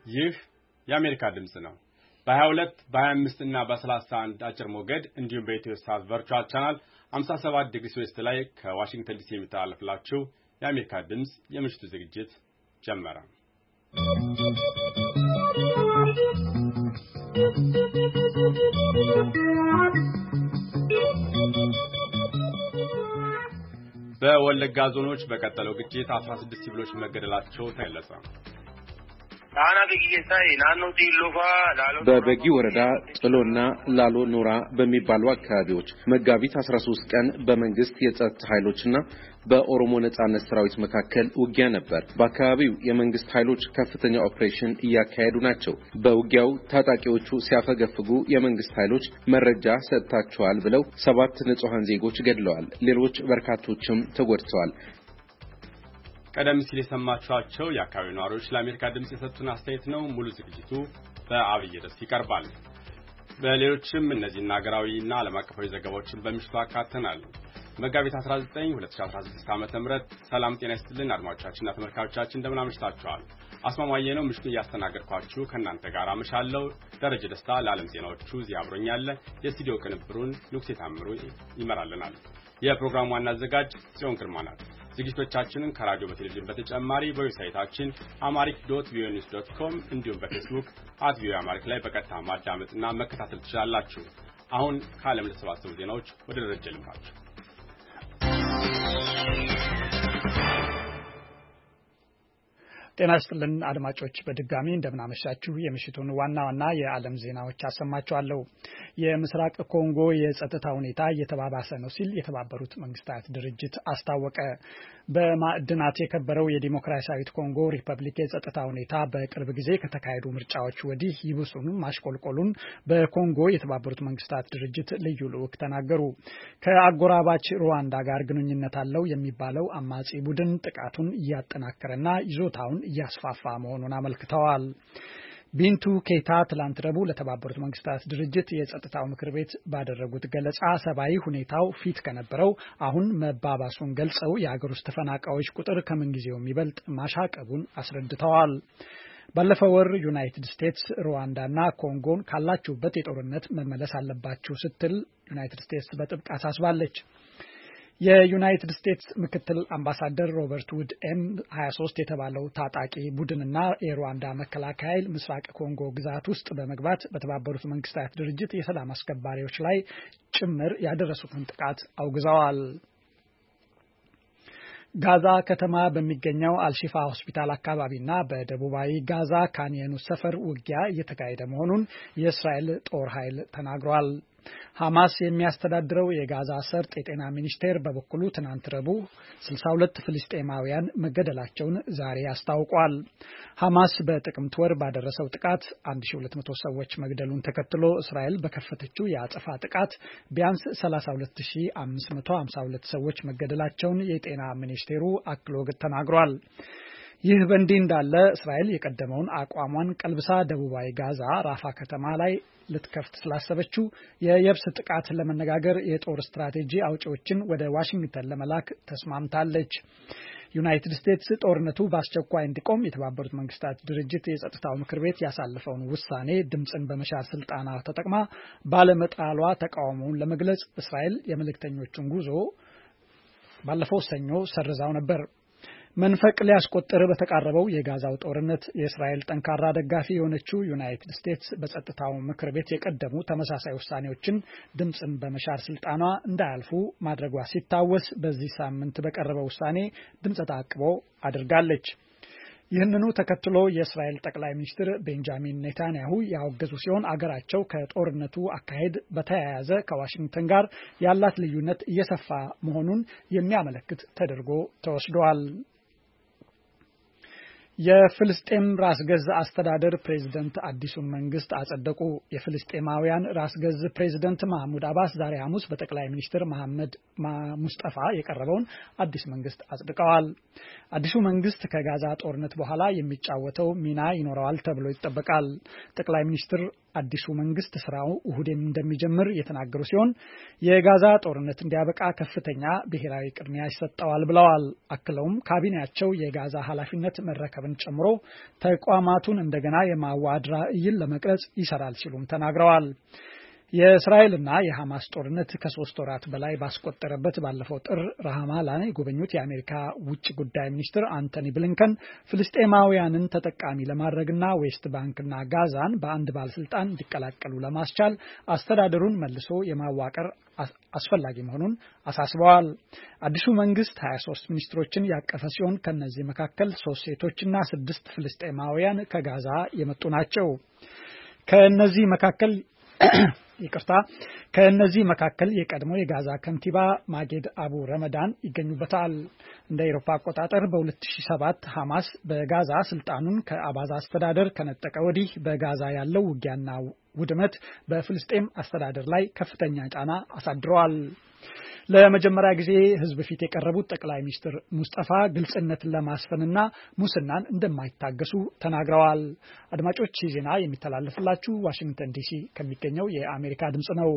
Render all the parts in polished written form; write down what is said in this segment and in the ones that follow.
ይህ የአሜሪካ ድምጽ ነው። በ22 በ25 እና በ31 አጭር ሞገድ እንዲሁም በኢትዮሳት ቨርቹዋል ቻናል 57 ዲግሪ ዌስት ላይ ከዋሽንግተን ዲሲ የሚተላለፍላችሁ የአሜሪካ ድምጽ የምሽቱ ዝግጅት ጀመረ። በወለጋ ዞኖች በቀጠለው ግጭት 16 ሲቪሎች መገደላቸው ተገለጸ። በበጊ ወረዳ ጥሎና ላሎ ኑራ በሚባሉ አካባቢዎች መጋቢት 13 ቀን በመንግስት የጸጥታ ኃይሎችና በኦሮሞ ነጻነት ሰራዊት መካከል ውጊያ ነበር። በአካባቢው የመንግስት ኃይሎች ከፍተኛ ኦፕሬሽን እያካሄዱ ናቸው። በውጊያው ታጣቂዎቹ ሲያፈገፍጉ የመንግስት ኃይሎች መረጃ ሰጥታቸዋል ብለው 7 ንጹሃን ዜጎች ገድለዋል። ሌሎች በርካቶችም ተጎድተዋል። ቀደም ሲል የሰማችኋቸው የአካባቢው ነዋሪዎች ለአሜሪካ ድምጽ የሰጡን አስተያየት ነው። ሙሉ ዝግጅቱ በአብይ ርዕስ ይቀርባል። በሌሎችም እነዚህና ሀገራዊና ዓለም አቀፋዊ ዘገባዎችን በምሽቱ አካተናል። መጋቢት 19 2016 ዓ.ም ሰላም ጤና ይስጥልን አድማጮቻችንና ተመልካቾቻችን እንደምን አመሽታችኋል። አስማማየ ነው ምሽቱን እያስተናገድኳችሁ ከእናንተ ጋር አመሻለሁ። ደረጀ ደስታ ለዓለም ዜናዎቹ እዚህ አብሮኛል። የስቱዲዮ ቅንብሩን ንጉሴ ታምሩ ይመራልናል። የፕሮግራሙ ዋና አዘጋጅ ጽዮን ግርማ ናት። ዝግጅቶቻችንን ከራዲዮ በቴሌቪዥን በተጨማሪ በዌብሳይታችን amharic.voanews.com እንዲሁም በፌስቡክ @voaamharic ላይ በቀጥታ ማዳመጥና መከታተል ትችላላችሁ። አሁን ከዓለም ለተሰባሰቡ ዜናዎች ወደ ደረጃ ልምራችሁ። ጤና ይስጥልን አድማጮች፣ በድጋሚ እንደምናመሻችሁ። የምሽቱን ዋና ዋና የዓለም ዜናዎች አሰማችኋለሁ። የምስራቅ ኮንጎ የጸጥታ ሁኔታ እየተባባሰ ነው ሲል የተባበሩት መንግስታት ድርጅት አስታወቀ። በማዕድናት የከበረው የዲሞክራሲያዊት ኮንጎ ሪፐብሊክ የጸጥታ ሁኔታ በቅርብ ጊዜ ከተካሄዱ ምርጫዎች ወዲህ ይብሱን ማሽቆልቆሉን በኮንጎ የተባበሩት መንግስታት ድርጅት ልዩ ልዑክ ተናገሩ። ከአጎራባች ሩዋንዳ ጋር ግንኙነት አለው የሚባለው አማጺ ቡድን ጥቃቱን እያጠናከረና ይዞታውን እያስፋፋ መሆኑን አመልክተዋል። ቢንቱ ኬታ ትላንት ረቡዕ ለተባበሩት መንግስታት ድርጅት የጸጥታው ምክር ቤት ባደረጉት ገለጻ ሰብአዊ ሁኔታው ፊት ከነበረው አሁን መባባሱን ገልጸው የሀገር ውስጥ ተፈናቃዮች ቁጥር ከምንጊዜው የሚበልጥ ማሻቀቡን አስረድተዋል። ባለፈው ወር ዩናይትድ ስቴትስ ሩዋንዳና ኮንጎን ካላችሁበት የጦርነት መመለስ አለባችሁ ስትል ዩናይትድ ስቴትስ በጥብቅ አሳስባለች። የዩናይትድ ስቴትስ ምክትል አምባሳደር ሮበርት ውድ M23 የተባለው ታጣቂ ቡድንና የሩዋንዳ መከላከያ ኃይል ምስራቅ ኮንጎ ግዛት ውስጥ በመግባት በተባበሩት መንግስታት ድርጅት የሰላም አስከባሪዎች ላይ ጭምር ያደረሱትን ጥቃት አውግዘዋል። ጋዛ ከተማ በሚገኘው አልሺፋ ሆስፒታል አካባቢና በደቡባዊ ጋዛ ካንየኑስ ሰፈር ውጊያ እየተካሄደ መሆኑን የእስራኤል ጦር ኃይል ተናግሯል። ሐማስ የሚያስተዳድረው የጋዛ ሰርጥ የጤና ሚኒስቴር በበኩሉ ትናንት ረቡዕ 62 ፍልስጤማውያን መገደላቸውን ዛሬ አስታውቋል። ሐማስ በጥቅምት ወር ባደረሰው ጥቃት 1200 ሰዎች መግደሉን ተከትሎ እስራኤል በከፈተችው የአጸፋ ጥቃት ቢያንስ 32552 ሰዎች መገደላቸውን የጤና ሚኒስቴሩ አክሎ ተናግሯል። ይህ በእንዲህ እንዳለ እስራኤል የቀደመውን አቋሟን ቀልብሳ ደቡባዊ ጋዛ ራፋ ከተማ ላይ ልትከፍት ስላሰበችው የየብስ ጥቃት ለመነጋገር የጦር ስትራቴጂ አውጪዎችን ወደ ዋሽንግተን ለመላክ ተስማምታለች። ዩናይትድ ስቴትስ ጦርነቱ በአስቸኳይ እንዲቆም የተባበሩት መንግስታት ድርጅት የጸጥታው ምክር ቤት ያሳለፈውን ውሳኔ ድምፅን በመሻር ስልጣና ተጠቅማ ባለመጣሏ ተቃውሞውን ለመግለጽ እስራኤል የመልእክተኞቹን ጉዞ ባለፈው ሰኞ ሰርዛው ነበር። መንፈቅ ሊያስቆጥር በተቃረበው የጋዛው ጦርነት የእስራኤል ጠንካራ ደጋፊ የሆነችው ዩናይትድ ስቴትስ በጸጥታው ምክር ቤት የቀደሙ ተመሳሳይ ውሳኔዎችን ድምፅን በመሻር ስልጣኗ እንዳያልፉ ማድረጓ ሲታወስ በዚህ ሳምንት በቀረበው ውሳኔ ድምፅ ተአቅቦ አድርጋለች። ይህንኑ ተከትሎ የእስራኤል ጠቅላይ ሚኒስትር ቤንጃሚን ኔታንያሁ ያወገዙ ሲሆን አገራቸው ከጦርነቱ አካሄድ በተያያዘ ከዋሽንግተን ጋር ያላት ልዩነት እየሰፋ መሆኑን የሚያመለክት ተደርጎ ተወስዷል። የፍልስጤም ራስ ገዝ አስተዳደር ፕሬዝዳንት አዲሱን መንግስት አጸደቁ። የፍልስጤማውያን ራስ ገዝ ፕሬዝዳንት ማህሙድ አባስ ዛሬ ሐሙስ በጠቅላይ ሚኒስትር መሐመድ ሙስጠፋ የቀረበውን አዲስ መንግስት አጽድቀዋል። አዲሱ መንግስት ከጋዛ ጦርነት በኋላ የሚጫወተው ሚና ይኖረዋል ተብሎ ይጠበቃል። ጠቅላይ ሚኒስትር አዲሱ መንግስት ስራው እሁድ እንደሚጀምር የተናገሩ ሲሆን የጋዛ ጦርነት እንዲያበቃ ከፍተኛ ብሔራዊ ቅድሚያ ይሰጠዋል ብለዋል። አክለውም ካቢኔያቸው የጋዛ ኃላፊነት መረከብን ጨምሮ ተቋማቱን እንደገና የማዋሃድ ራዕይን ለመቅረጽ ይሰራል ሲሉም ተናግረዋል። የእስራኤልና የሐማስ ጦርነት ከ3 ወራት በላይ ባስቆጠረበት ባለፈው ጥር ራማላን የጎበኙት የአሜሪካ ውጭ ጉዳይ ሚኒስትር አንቶኒ ብሊንከን ፍልስጤማውያንን ተጠቃሚ ለማድረግና ዌስት ባንክና ጋዛን በአንድ ባለስልጣን እንዲቀላቀሉ ለማስቻል አስተዳደሩን መልሶ የማዋቀር አስፈላጊ መሆኑን አሳስበዋል። አዲሱ መንግስት 23 ሚኒስትሮችን ያቀፈ ሲሆን ከነዚህ መካከል 3 ሴቶችና 6 ፍልስጤማውያን ከጋዛ የመጡ ናቸው። ከነዚህ መካከል የቀድሞ የጋዛ ከንቲባ ማጌድ አቡ ረመዳን ይገኙበታል። እንደ አውሮፓ አቆጣጠር በ2007 ሐማስ በጋዛ ስልጣኑን ከአባዛ አስተዳደር ከነጠቀ ወዲህ በጋዛ ያለው ውጊያና ውድመት በፍልስጤም አስተዳደር ላይ ከፍተኛ ጫና አሳድረዋል። ለመጀመሪያ ጊዜ ህዝብ ፊት የቀረቡት ጠቅላይ ሚኒስትር ሙስጠፋ ግልጽነትን ለማስፈንና ሙስናን እንደማይታገሱ ተናግረዋል። አድማጮች ዜና የሚተላለፍላችሁ ዋሽንግተን ዲሲ ከሚገኘው የአሜሪካ ድምጽ ነው።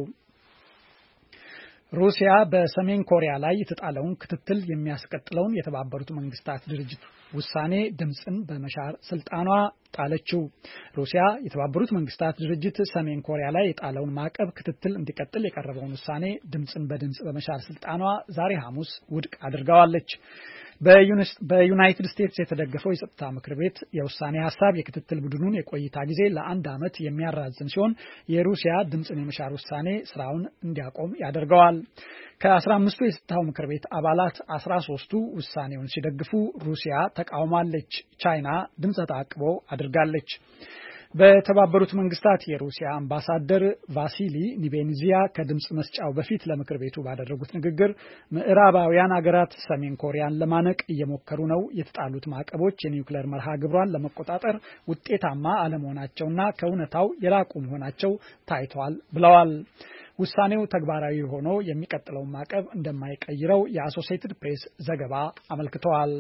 ሩሲያ በሰሜን ኮሪያ ላይ የተጣለውን ክትትል የሚያስቀጥለውን የተባበሩት መንግስታት ድርጅት ውሳኔ ድምጽን በመሻር ስልጣኗ ጣለችው። ሩሲያ የተባበሩት መንግስታት ድርጅት ሰሜን ኮሪያ ላይ የጣለውን ማዕቀብ ክትትል እንዲቀጥል የቀረበውን ውሳኔ ድምጽን በድምጽ በመሻር ስልጣኗ ዛሬ ሐሙስ ውድቅ አድርጋዋለች። በዩናይትድ ስቴትስ የተደገፈው የጸጥታ ምክር ቤት የውሳኔ ሀሳብ የክትትል ቡድኑን የቆይታ ጊዜ ለ1 ዓመት የሚያራዝም ሲሆን የሩሲያ ድምጽን የመሻር ውሳኔ ስራውን እንዲያቆም ያደርገዋል። ከ15ቱ የጸጥታው ምክር ቤት አባላት 13ቱ ውሳኔውን ሲደግፉ ሩሲያ ተቃውማለች። ቻይና ድምጽ ተአቅቦ አድርጋለች። በተባበሩት መንግስታት የሩሲያ አምባሳደር ቫሲሊ ኒቤንዚያ ከድምጽ መስጫው በፊት ለምክር ቤቱ ባደረጉት ንግግር ምዕራባውያን ሀገራት ሰሜን ኮሪያን ለማነቅ እየሞከሩ ነው፣ የተጣሉት ማዕቀቦች የኒውክሌር መርሃ ግብሯን ለመቆጣጠር ውጤታማ አለመሆናቸውና ከእውነታው የራቁ መሆናቸው ታይቷል ብለዋል። ውሳኔው ተግባራዊ ሆኖ የሚቀጥለው ማዕቀብ እንደማይቀይረው የአሶሲኤትድ ፕሬስ ዘገባ አመልክተዋል።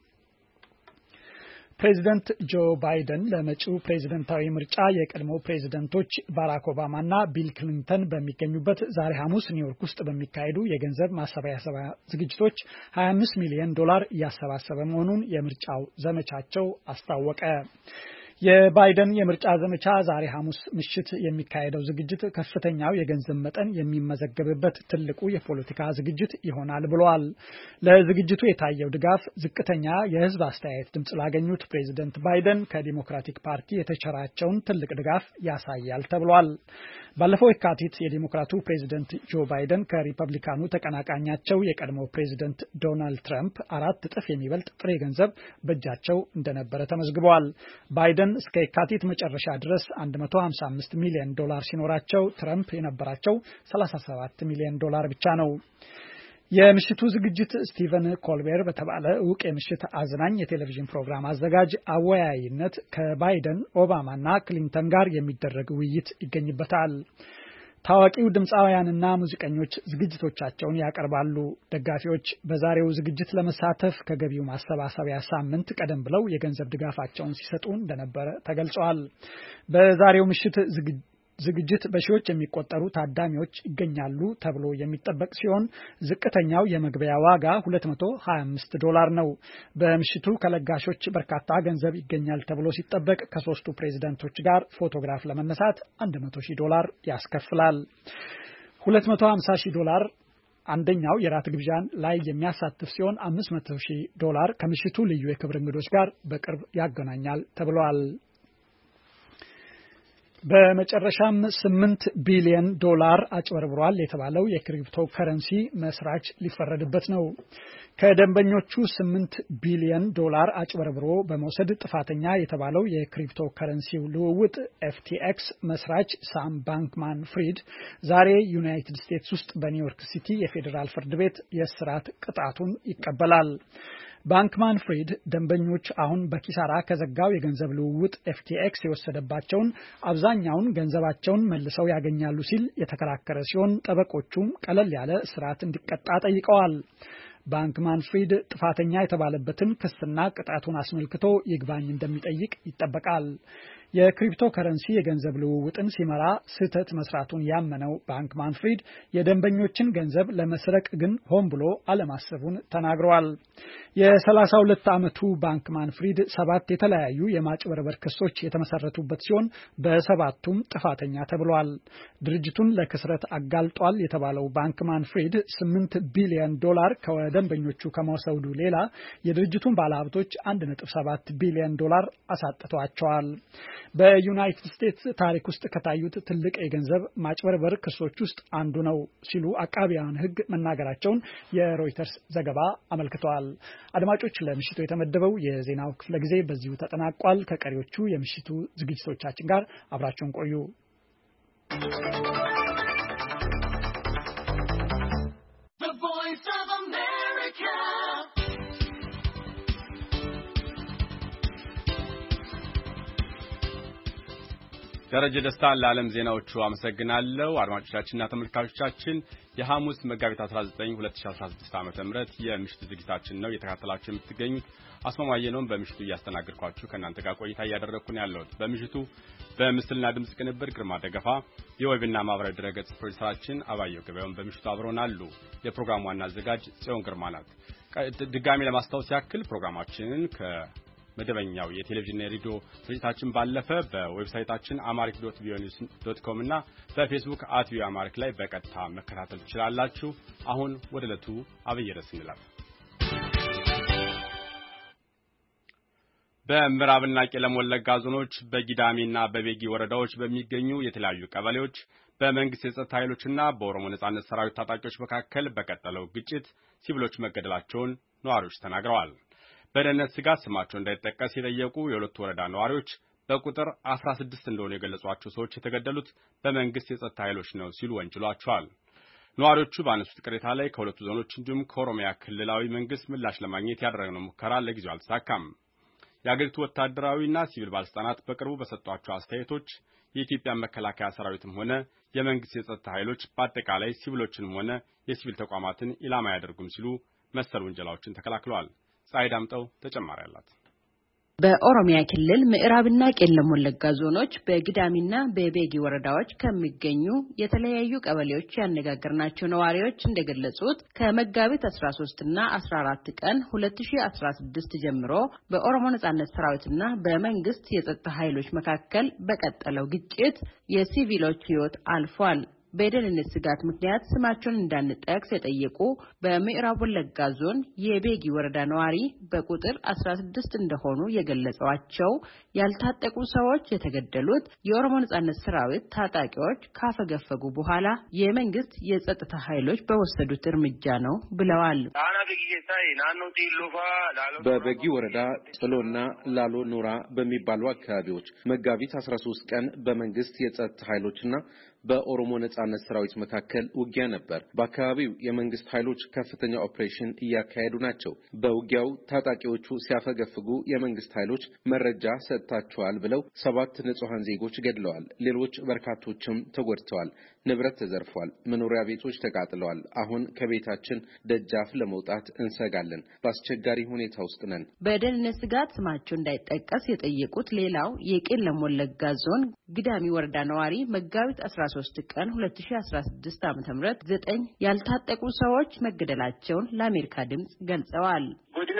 ፕሬዚደንት ጆ ባይደን ለመጪው ፕሬዝደንታዊ ምርጫ የቀድሞ ፕሬዝደንቶች ባራክ ኦባማና ቢል ክሊንተን በሚገኙበት ዛሬ ሐሙስ ኒውዮርክ ውስጥ በሚካሄዱ የገንዘብ ማሰባሰቢያ ዝግጅቶች $25 ሚሊዮን እያሰባሰበ መሆኑን የምርጫው ዘመቻቸው አስታወቀ። የባይደን የምርጫ ዘመቻ ዛሬ ሐሙስ ምሽት የሚካሄደው ዝግጅት ከፍተኛው የገንዘብ መጠን የሚመዘገብበት ትልቁ የፖለቲካ ዝግጅት ይሆናል ብለዋል። ለዝግጅቱ የታየው ድጋፍ ዝቅተኛ የህዝብ አስተያየት ድምጽ ላገኙት ፕሬዝደንት ባይደን ከዲሞክራቲክ ፓርቲ የተቸራቸውን ትልቅ ድጋፍ ያሳያል ተብሏል። ባለፈው የካቲት የዲሞክራቱ ፕሬዝደንት ጆ ባይደን ከሪፐብሊካኑ ተቀናቃኛቸው የቀድሞ ፕሬዝደንት ዶናልድ ትራምፕ 4 እጥፍ የሚበልጥ ጥሬ ገንዘብ በእጃቸው እንደነበረ ተመዝግበዋል። ባይደን እስከ የካቲት መጨረሻ ድረስ $155 ሚሊዮን ሲኖራቸው ትራምፕ የነበራቸው $37 ሚሊዮን ብቻ ነው። የምሽቱ ዝግጅት ስቲቨን ኮልቤር በተባለ ዕውቅ የምሽት አዝናኝ የቴሌቪዥን ፕሮግራም አዘጋጅ አወያይነት ከባይደን ኦባማና ክሊንተን ጋር የሚደረግ ውይይት ይገኝበታል። ታዋቂው ድምፃውያንና ሙዚቀኞች ዝግጅቶቻቸውን ያቀርባሉ። ደጋፊዎች በዛሬው ዝግጅት ለመሳተፍ ከገቢው ማሰባሰቢያ ሳምንት ቀደም ብለው የገንዘብ ድጋፋቸውን ሲሰጡ እንደነበረ ተገልጿል። በዛሬው ምሽት ዝግጅት በሺዎች የሚቆጠሩ ታዳሚዎች ይገኛሉ ተብሎ የሚጠበቅ ሲሆን ዝቅተኛው የመግቢያ ዋጋ $225 ነው። በምሽቱ ከለጋሾች በርካታ ገንዘብ ይገኛል ተብሎ ሲጠበቅ ከሶስቱ ፕሬዝዳንቶች ጋር ፎቶግራፍ ለመነሳት $100,000 ያስከፍላል። $250,000 አንደኛው የራት ግብዣን ላይ የሚያሳትፍ ሲሆን $500,000 ከምሽቱ ልዩ የክብር እንግዶች ጋር በቅርብ ያገናኛል ተብሏል። በመጨረሻም $8 ቢሊዮን አጭበርብሯል የተባለው የክሪፕቶ ከረንሲ መስራች ሊፈረድበት ነው። ከደንበኞቹ $8 ቢሊዮን አጭበርብሮ በመውሰድ ጥፋተኛ የተባለው የክሪፕቶ ከረንሲው ልውውጥ FTX መስራች ሳም ባንክማን ፍሪድ ዛሬ ዩናይትድ ስቴትስ ውስጥ በኒውዮርክ ሲቲ የፌዴራል ፍርድ ቤት የእስራት ቅጣቱን ይቀበላል። ባንክማን ፍሪድ ደንበኞች አሁን በኪሳራ ከዘጋው የገንዘብ ልውውጥ FTX የወሰደባቸውን አብዛኛውን ገንዘባቸውን መልሰው ያገኛሉ ሲል የተከራከረ ሲሆን ጠበቆቹም ቀለል ያለ እስራት እንዲቀጣ ጠይቀዋል። ባንክማን ፍሪድ ጥፋተኛ የተባለበትን ክስና ቅጣቱን አስመልክቶ ይግባኝ እንደሚጠይቅ ይጠበቃል። የክሪፕቶ ከረንሲ የገንዘብ ልውውጥን ሲመራ ስህተት መስራቱን ያመነው ባንክ ማንፍሪድ የደንበኞችን ገንዘብ ለመስረቅ ግን ሆን ብሎ አለማሰቡን ተናግረዋል። የ32 ዓመቱ ባንክ ማንፍሪድ 7 የተለያዩ የማጭበርበር ክሶች የተመሰረቱበት ሲሆን በሰባቱም ጥፋተኛ ተብሏል። ድርጅቱን ለክስረት አጋልጧል የተባለው ባንክ ማንፍሪድ $8 ቢሊዮን ከደንበኞቹ ከመውሰዱ ሌላ የድርጅቱን ባለሀብቶች $1.7 ቢሊዮን አሳጥቷቸዋል። በዩናይትድ ስቴትስ ታሪክ ውስጥ ከታዩት ትልቅ የገንዘብ ማጭበርበር ክሶች ውስጥ አንዱ ነው ሲሉ አቃቢያን ሕግ መናገራቸውን የሮይተርስ ዘገባ አመልክቷል። አድማጮች ለምሽቱ የተመደበው የዜናው ክፍለ ጊዜ በዚሁ ተጠናቋል። ከቀሪዎቹ የምሽቱ ዝግጅቶቻችን ጋር አብራችሁን ቆዩ። ደረጀ ደስታ ለዓለም ዜናዎቹ አመሰግናለሁ። አድማጮቻችንና ተመልካቾቻችን የሐሙስ መጋቢት 19 2016 ዓ.ም የምሽቱ ዝግጅታችን ነው እየተከታተላችሁ የምትገኙት። አስማማየ ነው በምሽቱ እያስተናገድኳችሁ ከእናንተ ጋር ቆይታ እያደረኩ ነው ያለሁት። በምሽቱ በምስልና ድምጽ ቅንብር ግርማ ደገፋ፣ የዌብና ማህበራዊ ድረገጽ ፕሮዲውሰራችን አባየው ገበያውን በምሽቱ አብረውናሉ። የፕሮግራሙ ዋና አዘጋጅ ጽዮን ግርማ ናት። ድጋሚ ለማስታወስ ያክል ፕሮግራማችንን መደበኛው የቴሌቪዥን ሬዲዮ ስርጭታችን ባለፈ በዌብሳይታችን amharic.voanews.com እና በፌስቡክ @voaamharic ላይ በቀጥታ መከታተል ትችላላችሁ። አሁን ወደ ዕለቱ አብይ ርዕስ እንላለን። በምዕራብና ቄለም ወለጋ ዞኖች በጊዳሚና በቤጊ ወረዳዎች በሚገኙ የተለያዩ ቀበሌዎች በመንግስት የጸጥታ ኃይሎችና በኦሮሞ ነጻነት ሰራዊት ታጣቂዎች መካከል በቀጠለው ግጭት ሲቪሎች መገደላቸውን ነዋሪዎች ተናግረዋል። በደህንነት ስጋት ስማቸው እንዳይጠቀስ የጠየቁ የሁለቱ ወረዳ ነዋሪዎች በቁጥር 16 እንደሆኑ የገለጿቸው ሰዎች የተገደሉት በመንግስት የጸጥታ ኃይሎች ነው ሲሉ ወንጅሏቸዋል። ነዋሪዎቹ ባነሱት ቅሬታ ላይ ከሁለቱ ዞኖች እንዲሁም ከኦሮሚያ ክልላዊ መንግስት ምላሽ ለማግኘት ያደረግነው ሙከራ ለጊዜው አልተሳካም። የአገሪቱ ወታደራዊና ሲቪል ባለስልጣናት በቅርቡ በሰጧቸው አስተያየቶች የኢትዮጵያ መከላከያ ሰራዊትም ሆነ የመንግስት የጸጥታ ኃይሎች በአጠቃላይ ሲቪሎችንም ሆነ የሲቪል ተቋማትን ኢላማ ያደርጉም ሲሉ መሰል ወንጀላዎችን ተከላክለዋል። ፀሐይ ዳምጠው ተጨማሪ አላት። በኦሮሚያ ክልል ምዕራብና ቄለም ወለጋ ዞኖች በጊዳሚና በቤጊ ወረዳዎች ከሚገኙ የተለያዩ ቀበሌዎች ያነጋገርናቸው ነዋሪዎች እንደገለጹት ከመጋቢት 13 እና 14 ቀን 2016 ጀምሮ በኦሮሞ ነጻነት ሰራዊትና በመንግስት የጸጥታ ኃይሎች መካከል በቀጠለው ግጭት የሲቪሎች ሕይወት አልፏል። በደህንነት ስጋት ምክንያት ስማቸውን እንዳንጠቅስ የጠየቁ በምዕራብ ወለጋ ዞን የቤጊ ወረዳ ነዋሪ በቁጥር 16 እንደሆኑ የገለጿቸው ያልታጠቁ ሰዎች የተገደሉት የኦሮሞ ነጻነት ሰራዊት ታጣቂዎች ካፈገፈጉ በኋላ የመንግስት የጸጥታ ኃይሎች በወሰዱት እርምጃ ነው ብለዋል። በቤጊ ወረዳ ጽሎና ላሎ ኑራ በሚባሉ አካባቢዎች መጋቢት 13 ቀን በመንግስት የጸጥታ ኃይሎችና በኦሮሞ ነጻነት ሰራዊት መካከል ውጊያ ነበር። በአካባቢው የመንግስት ኃይሎች ከፍተኛ ኦፕሬሽን እያካሄዱ ናቸው። በውጊያው ታጣቂዎቹ ሲያፈገፍጉ የመንግስት ኃይሎች መረጃ ሰጥታቸዋል ብለው 7 ንጹሃን ዜጎች ገድለዋል። ሌሎች በርካቶችም ተጎድተዋል። ንብረት ተዘርፏል። መኖሪያ ቤቶች ተቃጥለዋል። አሁን ከቤታችን ደጃፍ ለመውጣት እንሰጋለን። በአስቸጋሪ ሁኔታ ውስጥ ነን። በደህንነት ስጋት ስማቸው እንዳይጠቀስ የጠየቁት ሌላው የቄለም ወለጋ ዞን ግዳሚ ወረዳ ነዋሪ መጋቢት 13 ቀን 2016 ዓ.ም 9 ያልታጠቁ ሰዎች መገደላቸውን ለአሜሪካ ድምጽ ገልጸዋል።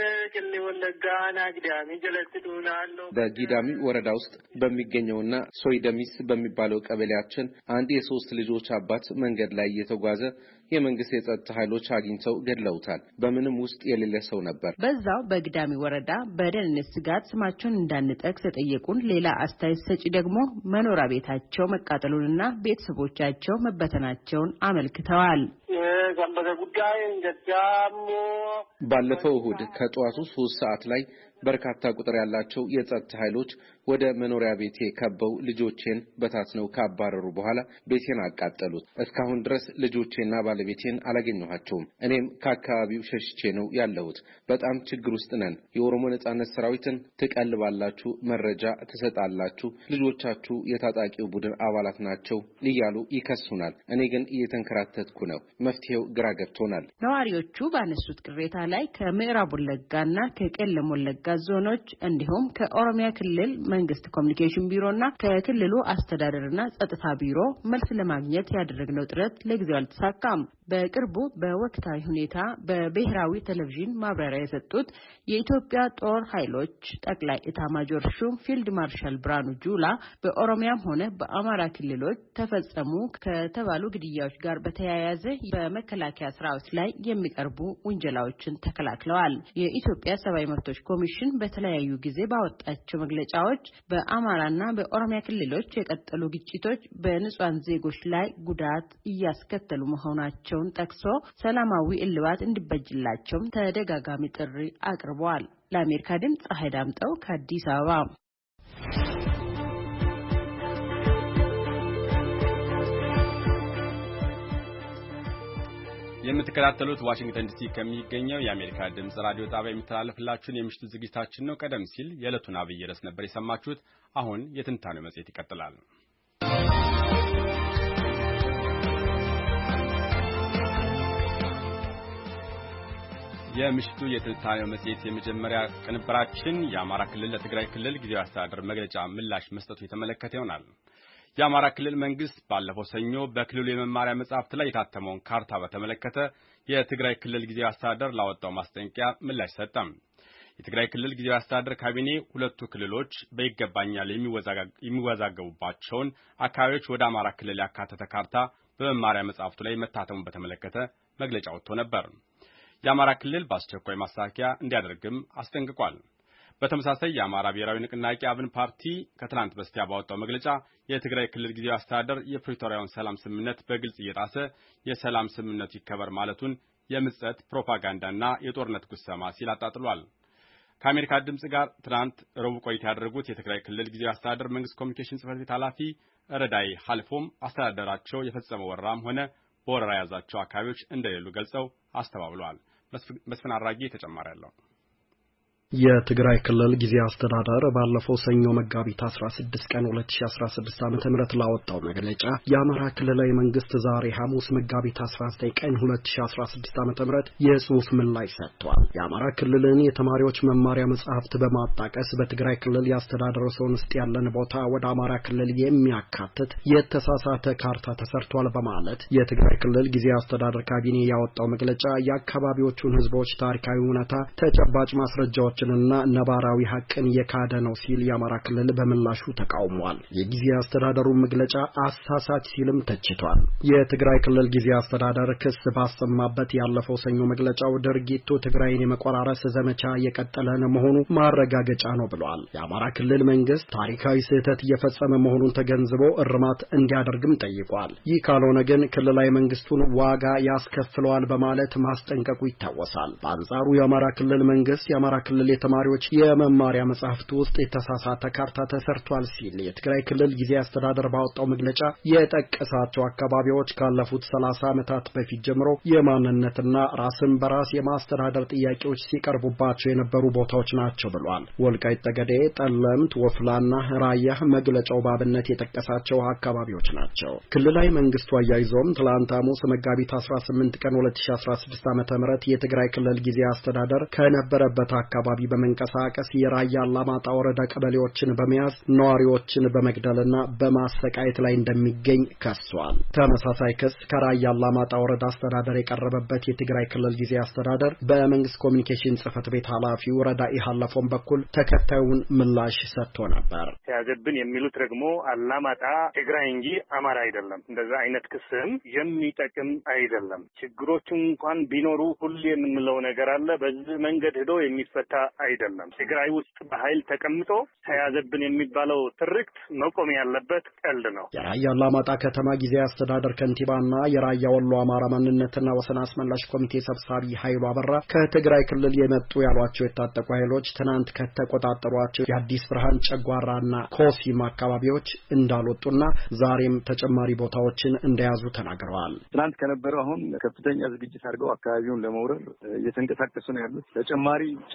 በጊዳሚ ወረዳ ውስጥ በሚገኘውና ሶይደሚስ በሚባለው ቀበሌያችን አንድ የ3 ልጆች አባት መንገድ ላይ እየተጓዘ የመንግስት የጸጥታ ኃይሎች አግኝተው ገድለውታል። በምንም ውስጥ የሌለ ሰው ነበር። በዛው በግዳሚ ወረዳ በደህንነት ስጋት ስማቸውን እንዳንጠቅስ የጠየቁን ሌላ አስተያየት ሰጪ ደግሞ መኖሪያ ቤታቸው መቃጠሉንና ቤተሰቦቻቸው መበተናቸውን አመልክተዋል። ባለፈው እሁድ ከጠዋቱ 3 ሰዓት ላይ በርካታ ቁጥር ያላቸው የጸጥታ ኃይሎች ወደ መኖሪያ ቤቴ ከበው ልጆቼን በታትነው ካባረሩ በኋላ ቤቴን አቃጠሉት። እስካሁን ድረስ ልጆቼና ባለቤቴን አላገኘኋቸውም። እኔም ከአካባቢው ሸሽቼ ነው ያለሁት። በጣም ችግር ውስጥ ነን። የኦሮሞ ነጻነት ሰራዊትን ትቀልባላችሁ፣ መረጃ ትሰጣላችሁ፣ ልጆቻችሁ የታጣቂው ቡድን አባላት ናቸው እያሉ ይከሱናል። እኔ ግን እየተንከራተትኩ ነው። መፍትሄው ግራ ገብቶናል። ነዋሪዎቹ ባነሱት ቅሬታ ላይ ከምዕራብ ወለጋና ከቄለም ወለጋ ወለጋ ዞኖች እንዲሁም ከኦሮሚያ ክልል መንግስት ኮሚኒኬሽን ቢሮና ከክልሉ አስተዳደርና ጸጥታ ቢሮ መልስ ለማግኘት ያደረግነው ጥረት ለጊዜው አልተሳካም። በቅርቡ በወቅታዊ ሁኔታ በብሔራዊ ቴሌቪዥን ማብራሪያ የሰጡት የኢትዮጵያ ጦር ኃይሎች ጠቅላይ ኤታማዦር ሹም ፊልድ ማርሻል ብርሃኑ ጁላ በኦሮሚያም ሆነ በአማራ ክልሎች ተፈጸሙ ከተባሉ ግድያዎች ጋር በተያያዘ በመከላከያ ሰራዊት ላይ የሚቀርቡ ውንጀላዎችን ተከላክለዋል። የኢትዮጵያ ሰብአዊ መብቶች ኮሚሽን በተለያዩ ጊዜ ባወጣቸው መግለጫዎች በአማራና በኦሮሚያ ክልሎች የቀጠሉ ግጭቶች በንጹሃን ዜጎች ላይ ጉዳት እያስከተሉ መሆናቸውን ጠቅሶ ሰላማዊ እልባት እንዲበጅላቸው ተደጋጋሚ ጥሪ አቅርበዋል። ለአሜሪካ ድምጽ ፀሐይ ዳምጠው ከአዲስ አበባ። የምትከታተሉት ዋሽንግተን ዲሲ ከሚገኘው የአሜሪካ ድምጽ ራዲዮ ጣቢያ የሚተላለፍላችሁን የምሽቱ ዝግጅታችን ነው። ቀደም ሲል የዕለቱን አብይ ርዕስ ነበር የሰማችሁት። አሁን የትንታኔው መጽሔት ይቀጥላል። የምሽቱ የትንታኔው መጽሔት የመጀመሪያ ቅንብራችን የአማራ ክልል ለትግራይ ክልል ጊዜያዊ አስተዳደር መግለጫ ምላሽ መስጠቱ የተመለከተ ይሆናል። የአማራ ክልል መንግስት ባለፈው ሰኞ በክልሉ የመማሪያ መጽሐፍት ላይ የታተመውን ካርታ በተመለከተ የትግራይ ክልል ጊዜያዊ አስተዳደር ላወጣው ማስጠንቀቂያ ምላሽ ሰጠም። የትግራይ ክልል ጊዜያዊ አስተዳደር ካቢኔ ሁለቱ ክልሎች በይገባኛል የሚወዛገቡባቸውን አካባቢዎች ወደ አማራ ክልል ያካተተ ካርታ በመማሪያ መጽሐፍቱ ላይ መታተሙን በተመለከተ መግለጫ ወጥቶ ነበር። የአማራ ክልል በአስቸኳይ ማስተካከያ እንዲያደርግም አስጠንቅቋል። በተመሳሳይ የአማራ ብሔራዊ ንቅናቄ አብን ፓርቲ ከትላንት በስቲያ ባወጣው መግለጫ የትግራይ ክልል ጊዜያዊ አስተዳደር የፕሪቶሪያውን ሰላም ስምምነት በግልጽ እየጣሰ የሰላም ስምምነቱ ይከበር ማለቱን የምጸት ፕሮፓጋንዳና የጦርነት ጉሰማ ሲል አጣጥሏል። ከአሜሪካ ድምጽ ጋር ትላንት ረቡዕ ቆይታ ያደረጉት የትግራይ ክልል ጊዜያዊ አስተዳደር መንግስት ኮሚኒኬሽን ጽሕፈት ቤት ኃላፊ ረዳይ ሐልፎም አስተዳደራቸው የፈጸመው ወረራም ሆነ በወረራ ያዛቸው አካባቢዎች እንደሌሉ ገልጸው አስተባብለዋል። መስፍን አራጌ ተጨማሪ ያለው የትግራይ ክልል ጊዜያዊ አስተዳደር ባለፈው ሰኞ መጋቢት 16 ቀን 2016 ዓ.ም ላወጣው መግለጫ የአማራ ክልላዊ መንግስት ዛሬ ሐሙስ መጋቢት 19 ቀን 2016 ዓ.ም የጽሑፍ ምላሽ ሰጥቷል። የአማራ ክልልን የተማሪዎች መማሪያ መጽሐፍት በማጣቀስ በትግራይ ክልል ያስተዳደረው ዞን ውስጥ ያለን ቦታ ወደ አማራ ክልል የሚያካትት የተሳሳተ ካርታ ተሰርቷል በማለት የትግራይ ክልል ጊዜያዊ አስተዳደር ካቢኔ ያወጣው መግለጫ የአካባቢዎቹን ህዝቦች ታሪካዊ እውነታ ተጨባጭ ማስረጃዎች እና ነባራዊ ሐቅን የካደ ነው ሲል የአማራ ክልል በምላሹ ተቃውሟል። የጊዜያዊ አስተዳደሩ መግለጫ አሳሳች ሲልም ተችቷል። የትግራይ ክልል ጊዜያዊ አስተዳደር ክስ ባሰማበት ያለፈው ሰኞ መግለጫው ድርጊቱ ትግራይን የመቆራረስ ዘመቻ የቀጠለ መሆኑ ማረጋገጫ ነው ብሏል። የአማራ ክልል መንግስት ታሪካዊ ስህተት እየፈጸመ መሆኑን ተገንዝቦ እርማት እንዲያደርግም ጠይቋል። ይህ ካልሆነ ግን ክልላዊ መንግስቱን ዋጋ ያስከፍለዋል በማለት ማስጠንቀቁ ይታወሳል። በአንጻሩ የአማራ ክልል መንግስት የአማራ ክልል የተማሪዎች የመማሪያ መጽሐፍት ውስጥ የተሳሳተ ካርታ ተሰርቷል ሲል የትግራይ ክልል ጊዜያዊ አስተዳደር ባወጣው መግለጫ የጠቀሳቸው አካባቢዎች ካለፉት 30 ዓመታት በፊት ጀምሮ የማንነትና ራስን በራስ የማስተዳደር ጥያቄዎች ሲቀርቡባቸው የነበሩ ቦታዎች ናቸው ብሏል። ወልቃይት ጠገዴ፣ ጠለምት፣ ወፍላና ራያ መግለጫው ባብነት የጠቀሳቸው አካባቢዎች ናቸው። ክልላዊ መንግስቱ አያይዞም ትላንት ሐሙስ መጋቢት 18 ቀን 2016 ዓ.ም የትግራይ ክልል ጊዜያዊ አስተዳደር ከነበረበት አካባቢ በመንቀሳቀስ የራያ አላማጣ ወረዳ ቀበሌዎችን በመያዝ ነዋሪዎችን በመግደልና በማሰቃየት ላይ እንደሚገኝ ከሷል። ተመሳሳይ ክስ ከራያ አላማጣ ወረዳ አስተዳደር የቀረበበት የትግራይ ክልል ጊዜያዊ አስተዳደር በመንግስት ኮሚኒኬሽን ጽሕፈት ቤት ኃላፊው ረዳኢ ሐለፎም በኩል ተከታዩን ምላሽ ሰጥቶ ነበር። ያዘብን የሚሉት ደግሞ አላማጣ ትግራይ እንጂ አማራ አይደለም። እንደዛ አይነት ክስም የሚጠቅም አይደለም። ችግሮች እንኳን ቢኖሩ ሁሌ የምንለው ነገር አለ። በዚህ መንገድ ሄዶ የሚፈታ አይደለም። ትግራይ ውስጥ በኃይል ተቀምጦ ተያዘብን የሚባለው ትርክት መቆም ያለበት ቀልድ ነው። የራያ አላማጣ ከተማ ጊዜያዊ አስተዳደር ከንቲባና የራያ ወሎ አማራ ማንነትና ወሰን አስመላሽ ኮሚቴ ሰብሳቢ ኃይሉ አበራ ከትግራይ ክልል የመጡ ያሏቸው የታጠቁ ኃይሎች ትናንት ከተቆጣጠሯቸው የአዲስ ብርሃን ጨጓራና ኮሲም አካባቢዎች እንዳልወጡና ዛሬም ተጨማሪ ቦታዎችን እንደያዙ ተናግረዋል። ትናንት ከነበረው አሁን ከፍተኛ ዝግጅት አድርገው አካባቢውን ለመውረር እየተንቀሳቀሱ ነው ያሉት። ተጨማሪ ጨማሮ